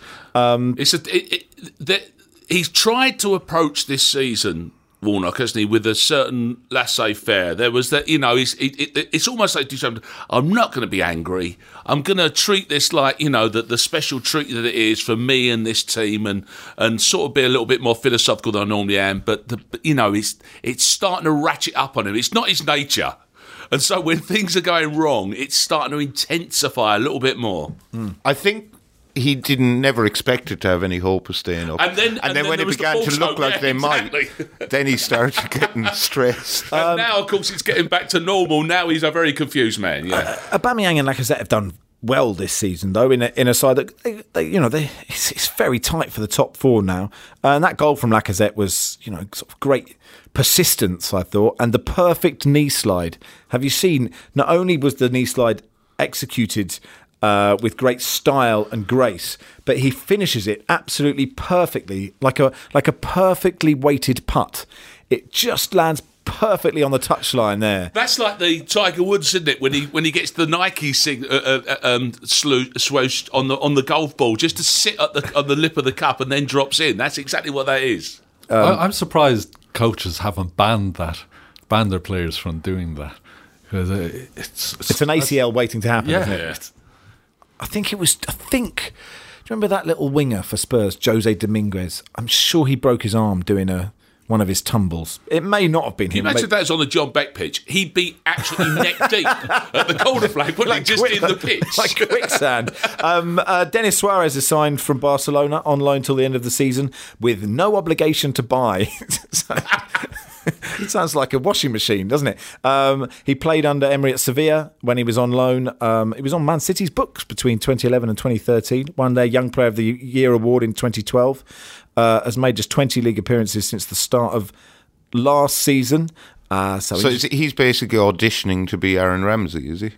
He's tried to approach this season, Warnock, hasn't he, with a certain laissez-faire. There was that, it's almost like I'm not going to be angry. I'm going to treat this like, the special treat that it is for me and this team, and sort of be a little bit more philosophical than I normally am. But it's starting to ratchet up on him. It's not his nature. And so when things are going wrong, it's starting to intensify a little bit more. I think he never expected to have any hope of staying up. And then when it began to look like they might, then he started getting stressed. And now, of course, it's getting back to normal. Now he's a very confused man. Aubameyang and Lacazette have done well this season, though, in a side that it's very tight for the top 4 now. And that goal from Lacazette was, sort of great persistence, I thought, and the perfect knee slide. Have you seen? Not only was the knee slide executed with great style and grace, but he finishes it absolutely perfectly, like a perfectly weighted putt. It just lands perfectly on the touchline there. That's like the Tiger Woods, isn't it? When he gets the Nike swoosh on the golf ball, just to sit on the lip of the cup and then drops in. That's exactly what that is. I'm surprised coaches haven't banned their players from doing that, because it's an ACL waiting to happen. Isn't it? Yeah. I think. Do you remember that little winger for Spurs, Jose Dominguez? I'm sure he broke his arm doing one of his tumbles. It may not have been him. Imagine that was on the John Beck pitch. He'd be actually neck deep at the corner flag, wouldn't he? Just in the pitch. Like quicksand. Denis Suarez is signed from Barcelona on loan till the end of the season with no obligation to buy. It sounds like a washing machine, doesn't it? He played under Emery at Sevilla when he was on loan. He was on Man City's books between 2011 and 2013. Won their Young Player of the Year award in 2012. Has made just 20 league appearances since the start of last season. So he's basically auditioning to be Aaron Ramsey, is he?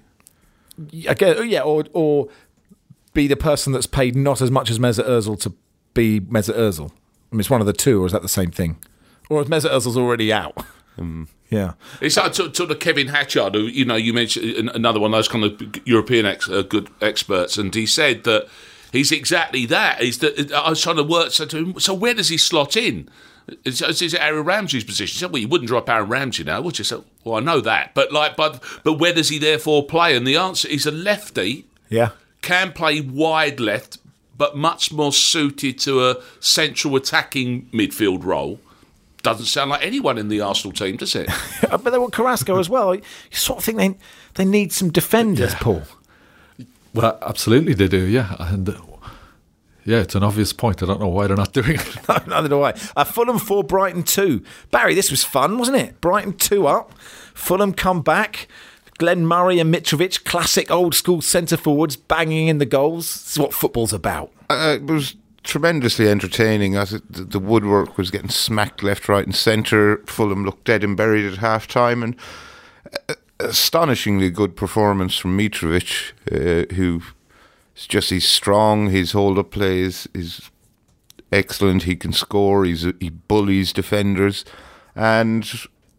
Again, yeah, or be the person that's paid not as much as Mesut Ozil to be Mesut Ozil. I mean, it's one of the two, or is that the same thing? Or is Mesut Ozil's already out? Yeah. It's like to the Kevin Hatchard, who, you mentioned another one of those kind of European good experts, and he said that he's exactly that. I was trying to work to him, so where does he slot in? Is it Aaron Ramsey's position? He said, well, you wouldn't drop Aaron Ramsey now, would you? So, well, I know that. But where does he therefore play? And the answer is a lefty. Yeah. Can play wide left, but much more suited to a central attacking midfield role. Doesn't sound like anyone in the Arsenal team, does it? But they want Carrasco as well. You sort of think they need some defenders, Paul. Well, absolutely they do, yeah. And it's an obvious point. I don't know why they're not doing it. No, neither do I. Fulham 4, Brighton 2. Barry, this was fun, wasn't it? Brighton 2 up. Fulham come back. Glenn Murray and Mitrovic, classic old school centre forwards, banging in the goals. This is what football's about. It was tremendously entertaining. As the woodwork was getting smacked left, right, and centre. Fulham looked dead and buried at half time, and astonishingly good performance from Mitrovic, who is just he's strong. His hold-up play is excellent. He can score. He bullies defenders, and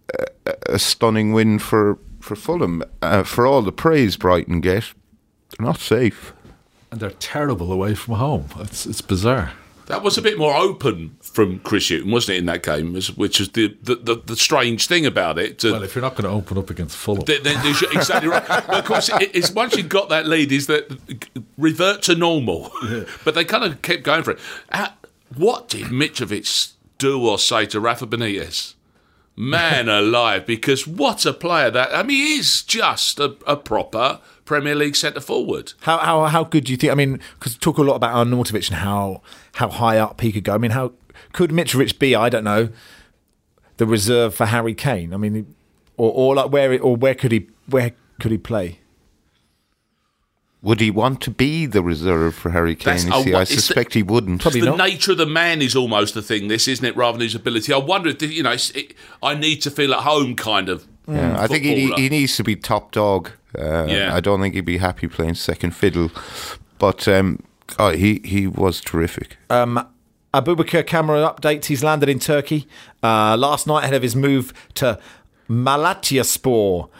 a stunning win for Fulham. For all the praise Brighton get, they're not safe. And they're terrible away from home. It's bizarre. That was a bit more open from Chris Hughton, wasn't it, in that game? Which is the strange thing about it. Well, if you're not going to open up against Fulham. Then exactly right. But of course, it's once you've got that lead, is that revert to normal. Yeah. But they kind of kept going for it. What did Mitrovic do or say to Rafa Benitez? Man alive, because what a player that... I mean, he is just a proper Premier League centre-forward. How good do you think... I mean, because we talk a lot about Arnautovic and how high up he could go. I mean, how could Mitrovic be, I don't know, the reserve for Harry Kane? I mean, or like where could he play? Would he want to be the reserve for Harry Kane? I suspect he wouldn't. Probably not. The nature of the man is almost the thing, this, isn't it, rather than his ability. I wonder if, I need to feel at home kind of. Yeah, I think he needs to be top dog. I don't think he'd be happy playing second fiddle. But he was terrific. Abubakar Kamara updates. He's landed in Turkey last night ahead of his move to Malatyaspor.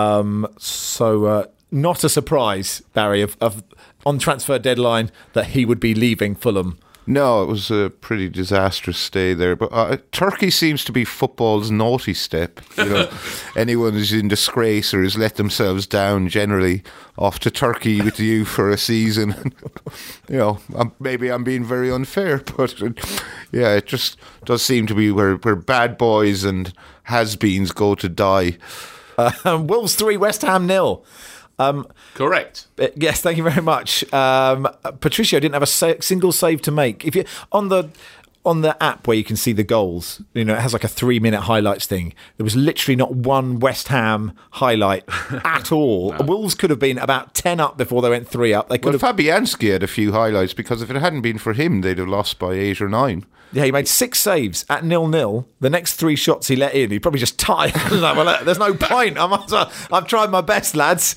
Not a surprise, Barry, of on transfer deadline that he would be leaving Fulham. No, it was a pretty disastrous stay there. But Turkey seems to be football's naughty step. Anyone who's in disgrace or has let themselves down, generally off to Turkey with you for a season. Maybe I'm being very unfair, but it just does seem to be where bad boys and has-beens go to die. Wolves 3, West Ham 0. Correct. Yes, thank you very much. Patricio didn't have a single save to make. If you on the app where you can see the goals, it has like a 3-minute highlights thing. There was literally not one West Ham highlight at all. No. Wolves could have been about 10 up before they went 3 up. Fabianski had a few highlights because if it hadn't been for him, they'd have lost by 8 or 9. Yeah, he made 6 saves at 0-0. The next 3 shots he let in, he probably just tired. There's no point. I've tried my best, lads.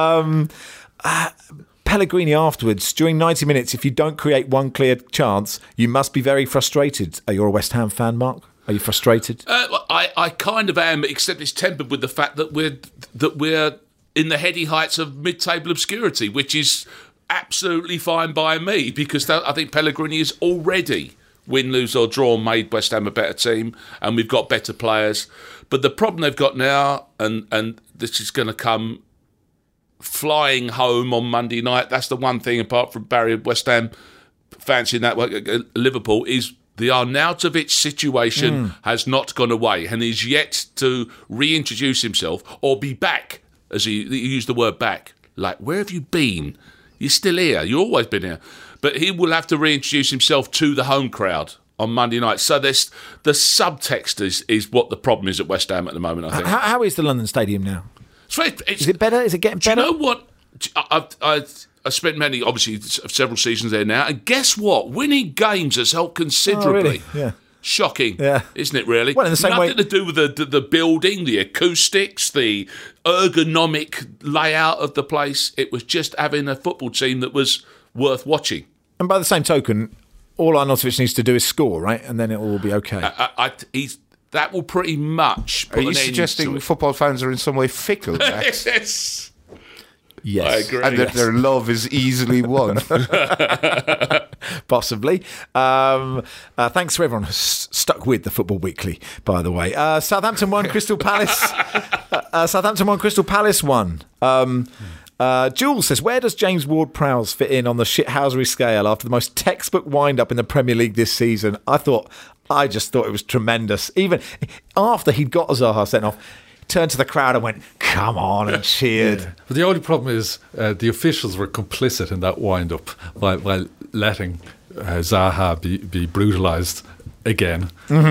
Pellegrini afterwards, during 90 minutes, if you don't create one clear chance, you must be very frustrated. Are you a West Ham fan, Mark? Are you frustrated? I kind of am, except it's tempered with the fact that we're in the heady heights of mid-table obscurity, which is absolutely fine by me, because I think Pellegrini is already... win, lose or draw, made West Ham a better team, and we've got better players. But the problem they've got now, and this is going to come flying home on Monday night, that's the one thing, apart from Barry West Ham fancying that Liverpool, is the Arnautovic situation has not gone away, and he's yet to reintroduce himself or be back, as he used the word back. Like, where have you been? You're still here. You've always been here. But he will have to reintroduce himself to the home crowd on Monday night. So the subtext is what the problem is at West Ham at the moment, I think. How is the London Stadium now? Is it better? Is it getting better? Do you know what? I spent several seasons there now, and guess what? Winning games has helped considerably. Oh, really? Yeah. Shocking, Yeah. isn't it, really? Well, in the same Nothing way- to do with the building, the acoustics, the ergonomic layout of the place. It was just having a football team that was worth watching. And by the same token, all Arnautovic needs to do is score, right? And then it will all be okay. That will pretty much put Are you an end suggesting to it. football fans are in some way fickle, Max? Yes. Yes. I agree. And that their love is easily won? Possibly. Thanks to everyone who's stuck with the Football Weekly, by the way. Southampton won, Crystal Palace. Southampton won, Crystal Palace won. Jules says, where does James Ward-Prowse fit in on the shithousery scale after the most textbook wind-up in the Premier League this season? I just thought it was tremendous. Even after he'd got Zaha sent off, turned to the crowd and went, come on, and cheered. Yeah. But the only problem is the officials were complicit in that wind-up while letting Zaha be brutalised again,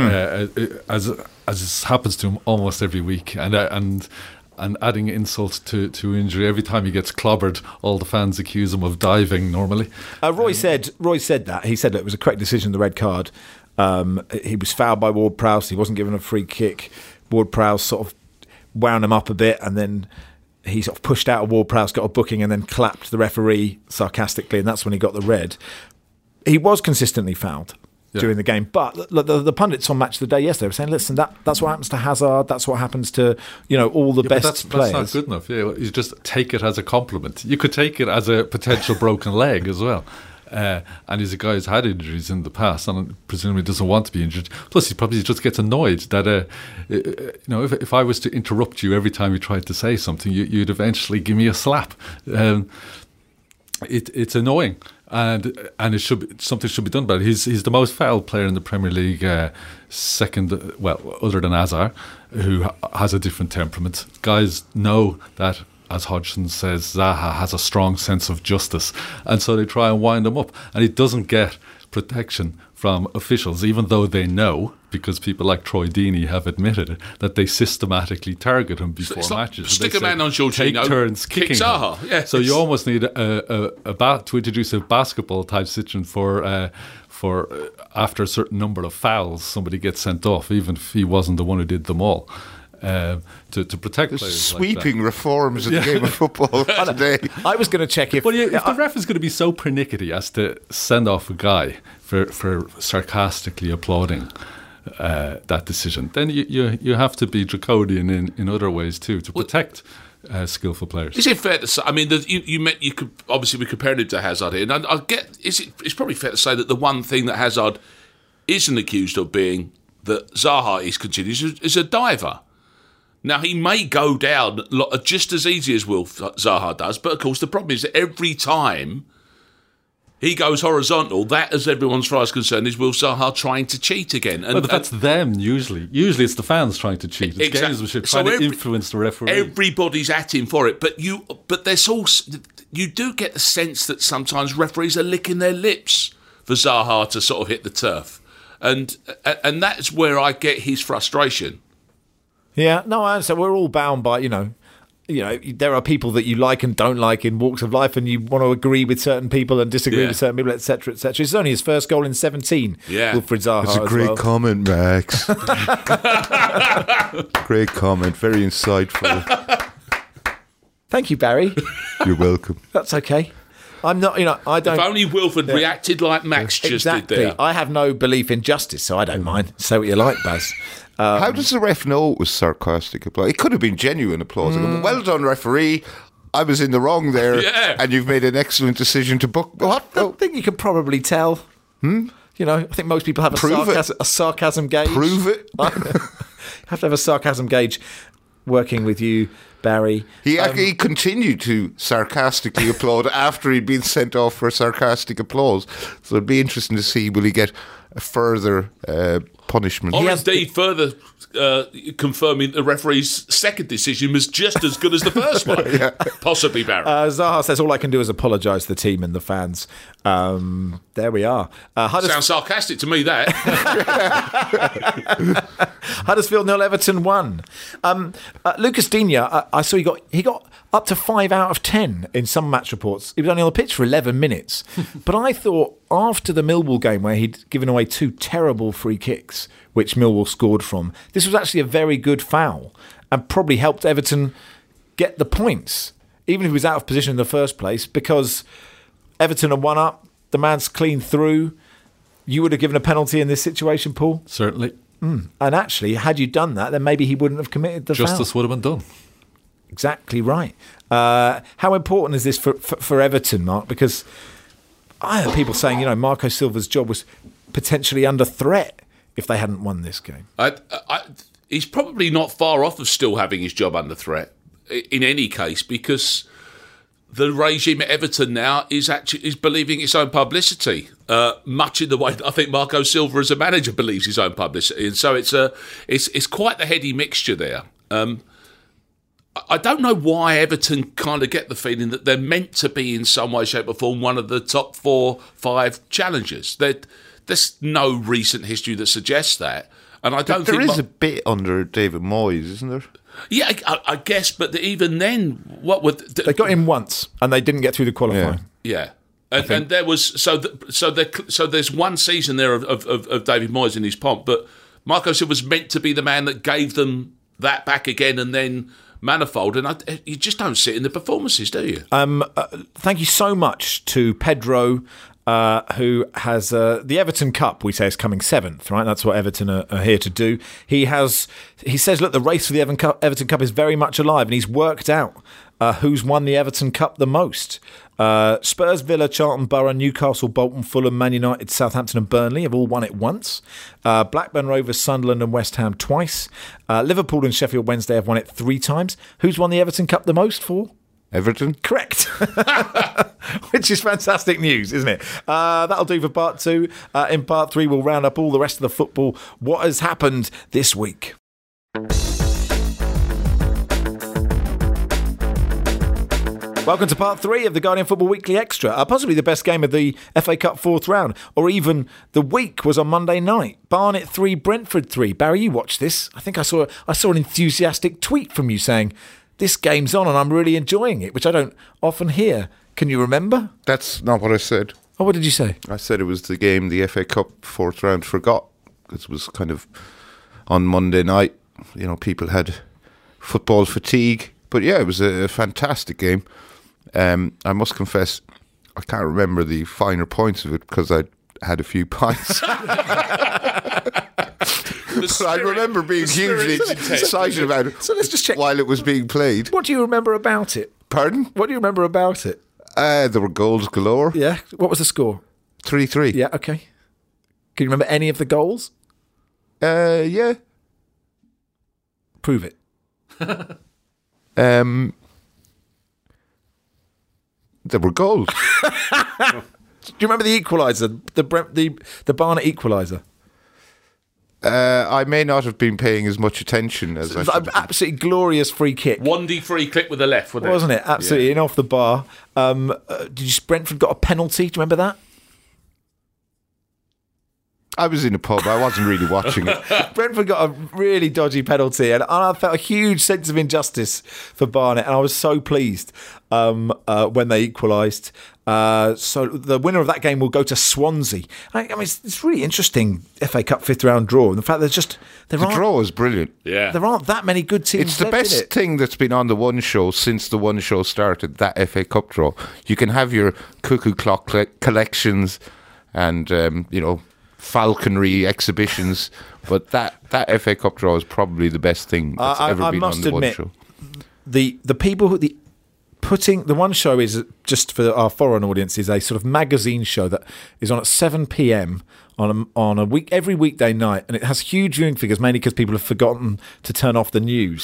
as happens to him almost every week, and adding insult to injury. Every time he gets clobbered, all the fans accuse him of diving normally. Roy said that. He said it was a correct decision, the red card. He was fouled by Ward-Prowse. He wasn't given a free kick. Ward-Prowse sort of wound him up a bit, and then he sort of pushed out of Ward-Prowse, got a booking, and then clapped the referee sarcastically, and that's when he got the red. He was consistently fouled during the game, but the pundits on Match of the Day yesterday were saying, listen, that's what happens to Hazard, that's what happens to all the best players. That's not good enough. Yeah, you just take it as a compliment. You could take it as a potential broken leg as well. And he's a guy who's had injuries in the past and presumably doesn't want to be injured. Plus, he probably just gets annoyed that, if I was to interrupt you every time you tried to say something, you'd eventually give me a slap. It's annoying, and something should be done about it. He's the most fouled player in the Premier League, second, other than Hazard, who has a different temperament. Guys know that, as Hodgson says, Zaha has a strong sense of justice, and so they try and wind him up, and he doesn't get protection from officials, even though they know, because people like Troy Deeney have admitted it, that they systematically target him before matches. Stick a man on Jorginho, take turns kick kicking Zaha. him. Yeah, so you almost need to introduce a basketball type situation for after a certain number of fouls, somebody gets sent off, even if he wasn't the one who did them all. To protect players sweeping like reforms in the game of football today. I was going to check if... But if the ref is going to be so pernickety as to send off a guy for sarcastically applauding that decision, then you have to be draconian in other ways too, to protect skillful players. Is it fair to say? I mean, you could obviously be comparing him to Hazard here, and I get. It's probably fair to say that the one thing that Hazard isn't accused of being that Zaha is continued is a diver. Now, he may go down just as easy as Will Zaha does, but of course the problem is that every time he goes horizontal, that, as everyone's far as concerned, is Will Zaha trying to cheat again. But that's them, usually. Usually it's the fans trying to cheat. It's gamesmanship, trying to influence the referee. Everybody's at him for it, but there's also... You do get the sense that sometimes referees are licking their lips for Zaha to sort of hit the turf. And that's where I get his frustration. Yeah, no, I understand. We're all bound by, there are people that you like and don't like in walks of life, and you want to agree with certain people and disagree with certain people, etc., etc. It's only his first goal in 17, Wilfried Zaha. It's a great comment, Max. Great comment, very insightful. Thank you, Barry. You're welcome. That's okay. I'm not, I don't... If only Wilfred reacted like Max just did there. I have no belief in justice, so I don't mind. Say what you like, Baz. How does the ref know it was sarcastic applause? It could have been genuine applause. Well done, referee. I was in the wrong there, and you've made an excellent decision to book. What? I think you can probably tell. I think most people have a sarcasm gauge. Prove it. Have to have a sarcasm gauge working with you, Barry. He continued to sarcastically applaud after he'd been sent off for sarcastic applause. So it'd be interesting to see, will he get a further punishment? Or indeed further confirming the referee's second decision was just as good as the first one. Possibly, Barry. Zaha says, all I can do is apologise to the team and the fans. There we are. Sounds sarcastic to me, that. Huddersfield 0, Everton 1. Lucas Digne, I saw he got up to 5 out of 10 in some match reports. He was only on the pitch for 11 minutes. But I thought after the Millwall game where he'd given away 2 terrible free kicks, which Millwall scored from. This was actually a very good foul and probably helped Everton get the points, even if he was out of position in the first place, because Everton are 1 up, the man's clean through. You would have given a penalty in this situation, Paul? Certainly. And actually, had you done that, then maybe he wouldn't have committed the foul. Justice would have been done. Exactly right. How important is this for Everton, Mark? Because I heard people saying, Marco Silva's job was potentially under threat if they hadn't won this game. He's probably not far off of still having his job under threat in any case, because the regime at Everton now is believing its own publicity, much in the way that I think Marco Silva as a manager believes his own publicity, and so it's quite the heady mixture there. I don't know why Everton kind of get the feeling that they're meant to be in some way, shape or form one of the top 4-5 challengers. There's no recent history that suggests that. And I don't think there is a bit under David Moyes, isn't there? Yeah, I guess, but even then, what would they got him once and they didn't get through the qualifying? Yeah. And there was so there's one season there of David Moyes in his pomp, but Marco Silva was meant to be the man that gave them that back again and then manifold, and you just don't see it in the performances, do you? Thank you so much to Pedro, who has the Everton Cup. We say is coming 7th, right? That's what Everton are here to do. He says, look, the race for the Everton Cup is very much alive, and he's worked out who's won the Everton Cup the most. Spurs, Villa, Charlton, Borough, Newcastle, Bolton, Fulham, Man United, Southampton and Burnley have all won it once. Blackburn Rovers, Sunderland and West Ham twice. Liverpool and Sheffield Wednesday have won it 3 times. Who's won the Everton Cup the most for? Everton. Correct. Which is fantastic news, isn't it? That'll do for part 2. In part 3, we'll round up all the rest of the football. What has happened this week? Welcome to part 3 of the Guardian Football Weekly Extra. Possibly the best game of the FA Cup 4th round, or even the week, was on Monday night. Barnet 3, Brentford 3. Barry, you watched this. I think I saw an enthusiastic tweet from you saying, this game's on and I'm really enjoying it, which I don't often hear. Can you remember? That's not what I said. Oh, what did you say? I said it was the game the FA Cup 4th round forgot. It was kind of on Monday night. People had football fatigue. But yeah, it was a fantastic game. I must confess, I can't remember the finer points of it because I had a few pints. But I remember being hugely excited about it. So let's just check while it was being played. What do you remember about it? Pardon? What do you remember about it? There were goals galore. Yeah. What was the score? 3-3. Yeah. Okay. Can you remember any of the goals? Yeah. Prove it. There were goals. Do you remember the equaliser? The Barnet equaliser? I may not have been paying as much attention as I should. Absolutely glorious free kick. Wandy free kick with the left, wasn't it? Absolutely, in off the bar. Brentford got a penalty? Do you remember that? I was in a pub. I wasn't really watching it. Brentford got a really dodgy penalty, and I felt a huge sense of injustice for Barnet, and I was so pleased when they equalised. So the winner of that game will go to Swansea. I mean, it's really interesting FA Cup 5th round draw, and the fact the draw is brilliant. Yeah, there aren't that many good teams. It's the best thing that's been on the One Show since the One Show started. That FA Cup draw, you can have your cuckoo clock collections, and falconry exhibitions, but that FA Cup draw is probably the best thing that's ever been on the One Show. The people who putting the One Show is, just for our foreign audience, is a sort of magazine show that is on at 7 p.m. on a week, every weekday night, and it has huge viewing figures, mainly because people have forgotten to turn off the news.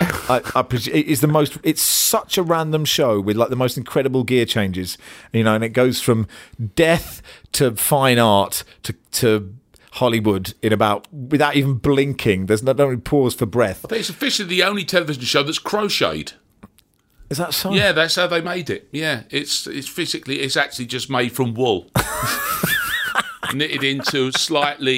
It's such a random show with like the most incredible gear changes, and it goes from death to fine art to Hollywood without even blinking. There's no pause for breath. I think it's officially the only television show that's crocheted. Is that so? Yeah, that's how they made it. Yeah, it's actually just made from wool, knitted into slightly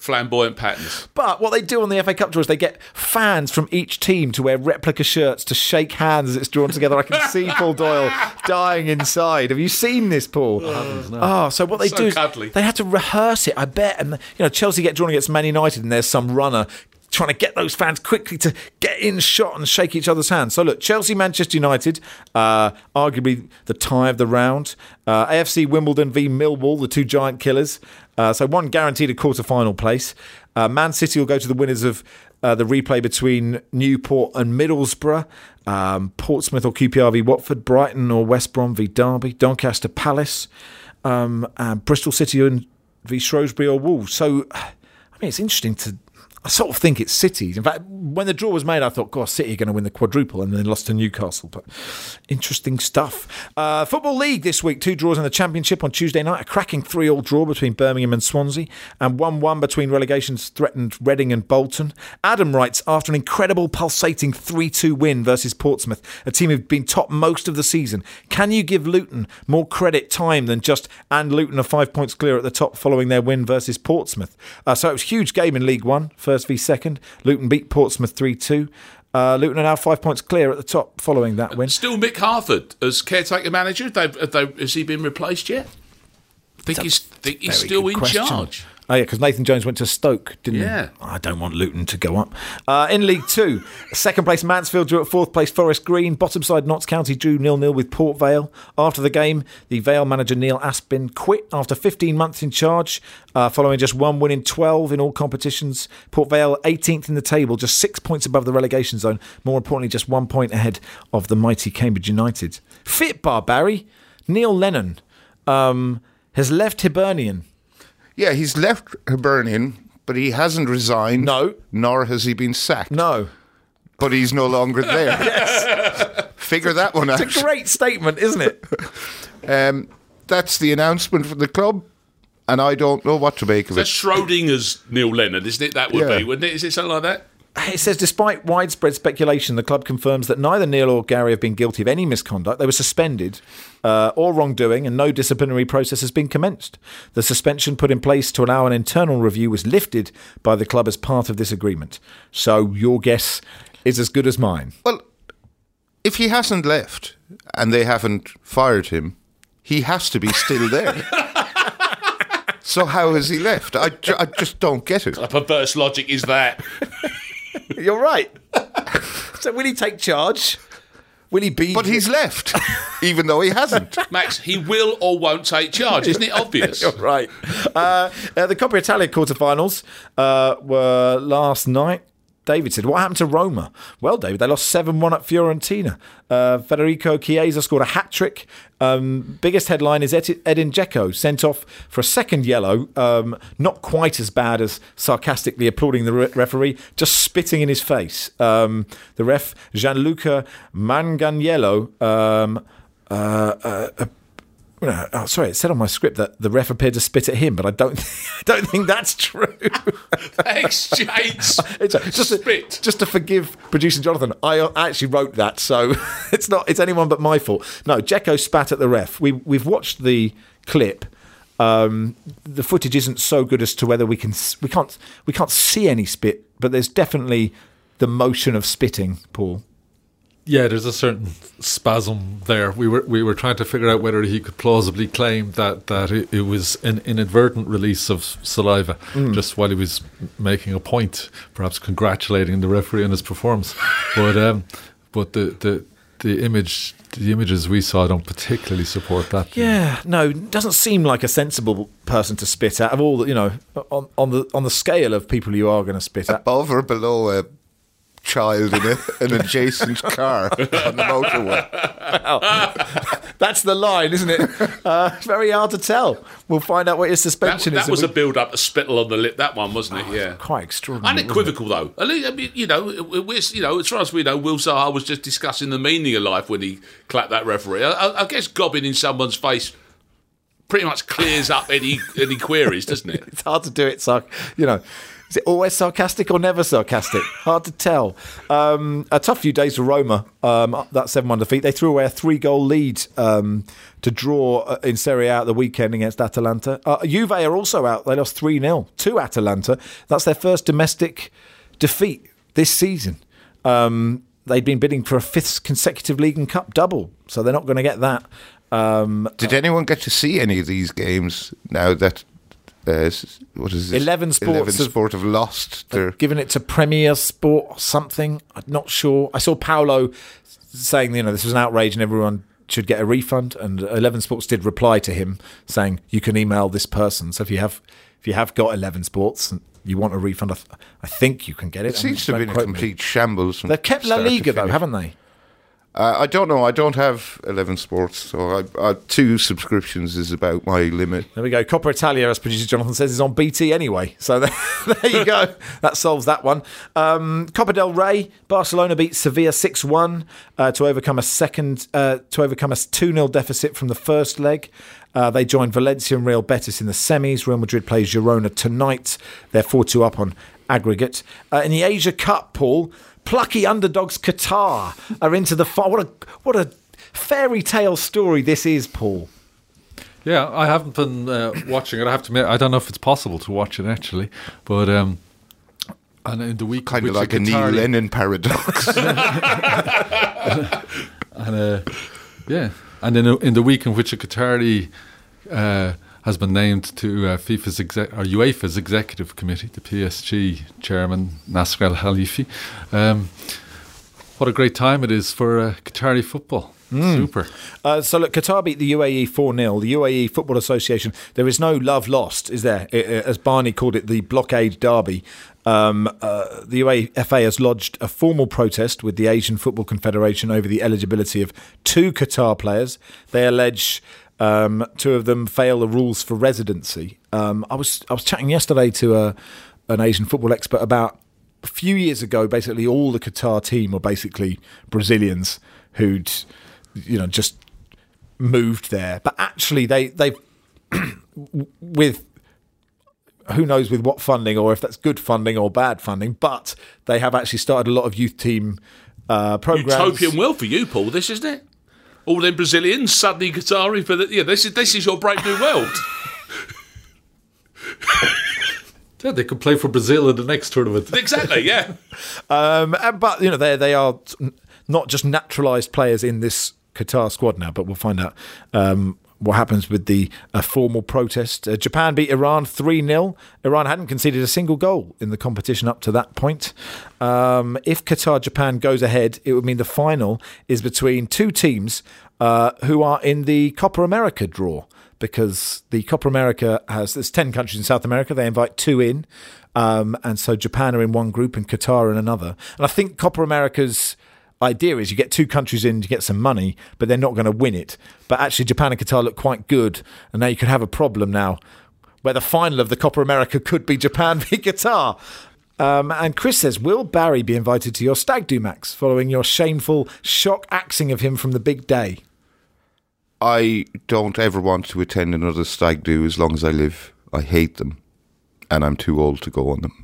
flamboyant patterns. But what they do on the FA Cup draw is they get fans from each team to wear replica shirts to shake hands as it's drawn together. I can see Paul Doyle dying inside. Have you seen this, Paul? So what they do is they had to rehearse it, I bet. And Chelsea get drawn against Man United, and there's some runner trying to get those fans quickly to get in shot and shake each other's hands. So look, Chelsea, Manchester United, arguably the tie of the round. AFC Wimbledon v Millwall, the two giant killers. So one guaranteed a quarter-final place. Man City will go to the winners of the replay between Newport and Middlesbrough. Portsmouth or QPR v Watford. Brighton or West Brom v Derby. Doncaster Palace. And Bristol City v Shrewsbury or Wolves. So, it's interesting I sort of think it's City. In fact, when the draw was made, I thought, God, City are going to win the quadruple, and then lost to Newcastle. But interesting stuff. Football League this week. 2 draws in the Championship on Tuesday night. A cracking 3-3 draw between Birmingham and Swansea, and 1-1 between relegation's threatened Reading and Bolton. Adam writes, after an incredible pulsating 3-2 win versus Portsmouth, a team who've been top most of the season, can you give Luton more credit time than just, and Luton are 5 points clear at the top following their win versus Portsmouth? So it was a huge game in League One. First v second. Luton beat Portsmouth 3-2. Luton are now 5 points clear at the top following that win. Still Mick Harford as caretaker manager. Has he been replaced yet? I think he's still in charge. Oh, yeah, because Nathan Jones went to Stoke, didn't he? Yeah. I don't want Luton to go up. In League 2, second place Mansfield drew at fourth place Forest Green. Bottom side Notts County drew 0-0 with Port Vale. After the game, the Vale manager Neil Aspin quit after 15 months in charge, following just one win in 12 in all competitions. Port Vale 18th in the table, just 6 points above the relegation zone. More importantly, just 1 point ahead of the mighty Cambridge United. Fitbar, Barry. Neil Lennon has left Hibernian. Yeah, he's left Hibernian, but he hasn't resigned. No. Nor has he been sacked. No. But he's no longer there. Yes. Figure that one out. It's a great statement, isn't it? That's the announcement from the club, and I don't know what to make of it. That's Schrodinger's Neil Leonard, isn't it? That would be, wouldn't it? Is it something like that? It says, despite widespread speculation, the club confirms that neither Neil or Gary have been guilty of any misconduct. They were suspended or wrongdoing, and no disciplinary process has been commenced. The suspension put in place to allow an internal review was lifted by the club as part of this agreement. So your guess is as good as mine. Well, if he hasn't left and they haven't fired him, he has to be still there. So how has he left? I just don't get it. A perverse logic is that. You're right. So will he take charge? Will he be... But he's left, even though he hasn't. Max, he will or won't take charge. Isn't it obvious? You're right. The Coppa Italia quarterfinals were last night. David said, what happened to Roma? Well, David, they lost 7-1 at Fiorentina. Federico Chiesa scored a hat-trick. Biggest headline is Edin Dzeko sent off for a second yellow. Not quite as bad as sarcastically applauding the referee, just spitting in his face. The ref, Gianluca Manganiello, sorry, it said on my script that the ref appeared to spit at him, but I don't think that's true. Exchange just to forgive producer Jonathan, I actually wrote that, so it's anyone but my fault. No, Dzeko spat at the ref. We've watched the clip. The footage isn't so good as to whether we can't see any spit, but there's definitely the motion of spitting, Paul. Yeah, there's a certain spasm there. We were trying to figure out whether he could plausibly claim that it was an inadvertent release of saliva just while he was making a point, perhaps congratulating the referee on his performance. But the images we saw don't particularly support that. Yeah, no, it doesn't seem like a sensible person to spit at. Of all, on the scale of people you are going to spit at, above or below a child in an adjacent car on the motorway. Well, that's the line, isn't it? Very hard to tell. We'll find out what his suspension is. That was a build-up, a spittle on the lip. That one, wasn't it? Yeah, quite extraordinary. Unequivocal, though. I mean, as far as we know, Will Zaha was just discussing the meaning of life when he clapped that referee. I guess gobbing in someone's face pretty much clears up any queries, doesn't it? It's hard to do it, so Is it always sarcastic or never sarcastic? Hard to tell. A tough few days for Roma. That 7-1 defeat. They threw away a 3-goal lead to draw in Serie A at the weekend against Atalanta. Juve are also out. They lost 3-0 to Atalanta. That's their first domestic defeat this season. They'd been bidding for a 5th consecutive league and cup double, so they're not going to get that. Did anyone get to see any of these games now that what is it? 11 Sport have lost their... Given it to Premier Sport or something. I'm not sure. I saw Paolo saying, this was an outrage and everyone should get a refund. And 11 Sports did reply to him saying, you can email this person. So if you have got 11 Sports and you want a refund, I think you can get it. It seems to have been a complete shambles. They've kept La Liga though, haven't they? I don't know. I don't have 11 Sports, so 2 subscriptions is about my limit. There we go. Coppa Italia, as producer Jonathan says, is on BT anyway. So there you go. That solves that one. Copa del Rey, Barcelona beat Sevilla 6-1 to overcome a 2-0 deficit from the first leg. They joined Valencia and Real Betis in the semis. Real Madrid plays Girona tonight. They're 4-2 up on aggregate. In the Asia Cup, Paul, plucky underdogs Qatar are into the final. What a fairy tale story this is, Paul. Yeah, I haven't been watching it. I have to admit, I don't know if it's possible to watch it actually, but and in the week kind of like a Neil Lennon paradox. And in the week in which a Qatari has been named to UEFA's executive committee, the PSG chairman Nasser Al Khalifi. What a great time it is for Qatari football. Super. So look, Qatar beat the UAE 4-0. The UAE Football Association, there is no love lost, is there? As Barney called it, the blockade derby. The UEFA has lodged a formal protest with the Asian Football Confederation over the eligibility of 2 Qatar players. They allege 2 of them fail the rules for residency. I was chatting yesterday to an Asian football expert about a few years ago. Basically, all the Qatar team were basically Brazilians who'd just moved there, but actually they've with who knows with what funding, or if that's good funding or bad funding, but they have actually started a lot of youth team programs. Utopian world for you, Paul, this, isn't it? All them Brazilians, suddenly Qatari, this is your brave new world. Yeah, they could play for Brazil in the next tournament. Exactly, yeah. But they are not just naturalised players in this Qatar squad now, but we'll find out what happens with the formal protest. Japan beat Iran 3-0. Iran hadn't conceded a single goal in the competition up to that point. If Qatar-Japan goes ahead, it would mean the final is between 2 teams who are in the Copa America draw, because the Copa America there's 10 countries in South America. They invite 2 in. And so Japan are in one group and Qatar in another. And I think Copa America's idea is you get 2 countries in to get some money, but they're not going to win it. But actually Japan and Qatar look quite good, and now you could have a problem now where the final of the Copa America could be Japan v Qatar. And Chris says, will Barry be invited to your stag do, Max, following your shameful shock axing of him from the big day? I don't ever want to attend another stag do as long as I live. I hate them, and I'm too old to go on them.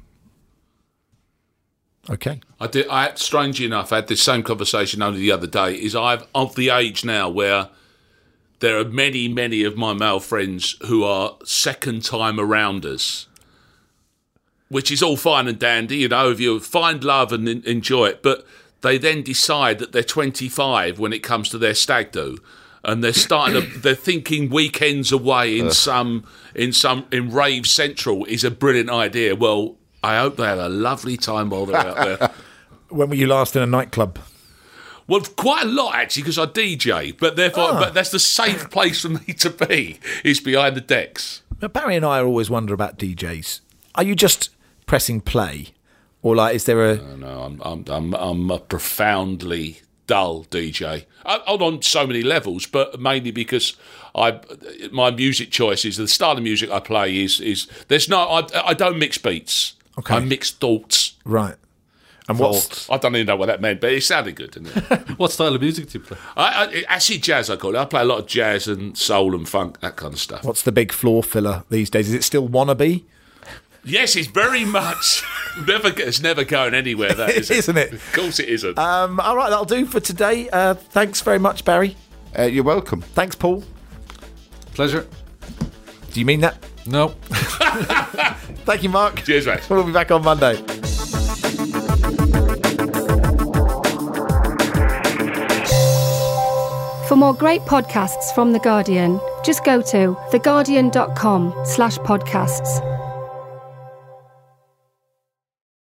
Okay. Strangely enough, I had this same conversation only the other day. I'm of the age now where there are many, many of my male friends who are second-time arounders, which is all fine and dandy, if you find love and enjoy it, but they then decide that they're 25 when it comes to their stag do, and they're they're thinking weekends away in Rave Central is a brilliant idea. Well, I hope they have a lovely time while they're out there. When were you last in a nightclub? Well, quite a lot, actually, because I DJ. But but that's the safe place for me to be, is behind the decks. Now, Barry and I always wonder about DJs. Are you just pressing play? Or is there a... No, I'm a profoundly dull DJ. On so many levels, but mainly because my music choices, the style of music I play is there's no... I don't mix beats. Okay. I mix thoughts. Right. And I don't even know what that meant, but it sounded good, didn't it? What style of music do you play? Acid jazz, I call it. I play a lot of jazz and soul and funk, that kind of stuff. What's the big floor filler these days? Is it still Wannabe? Yes, it's very much. It's never going anywhere, that is it? Isn't it? Of course it isn't. All right, that'll do for today. Thanks very much, Barry. You're welcome. Thanks, Paul. Pleasure. Do you mean that? No. Thank you, Mark. Cheers, mate. We'll be back on Monday. For more great podcasts from The Guardian, just go to theguardian.com/podcasts.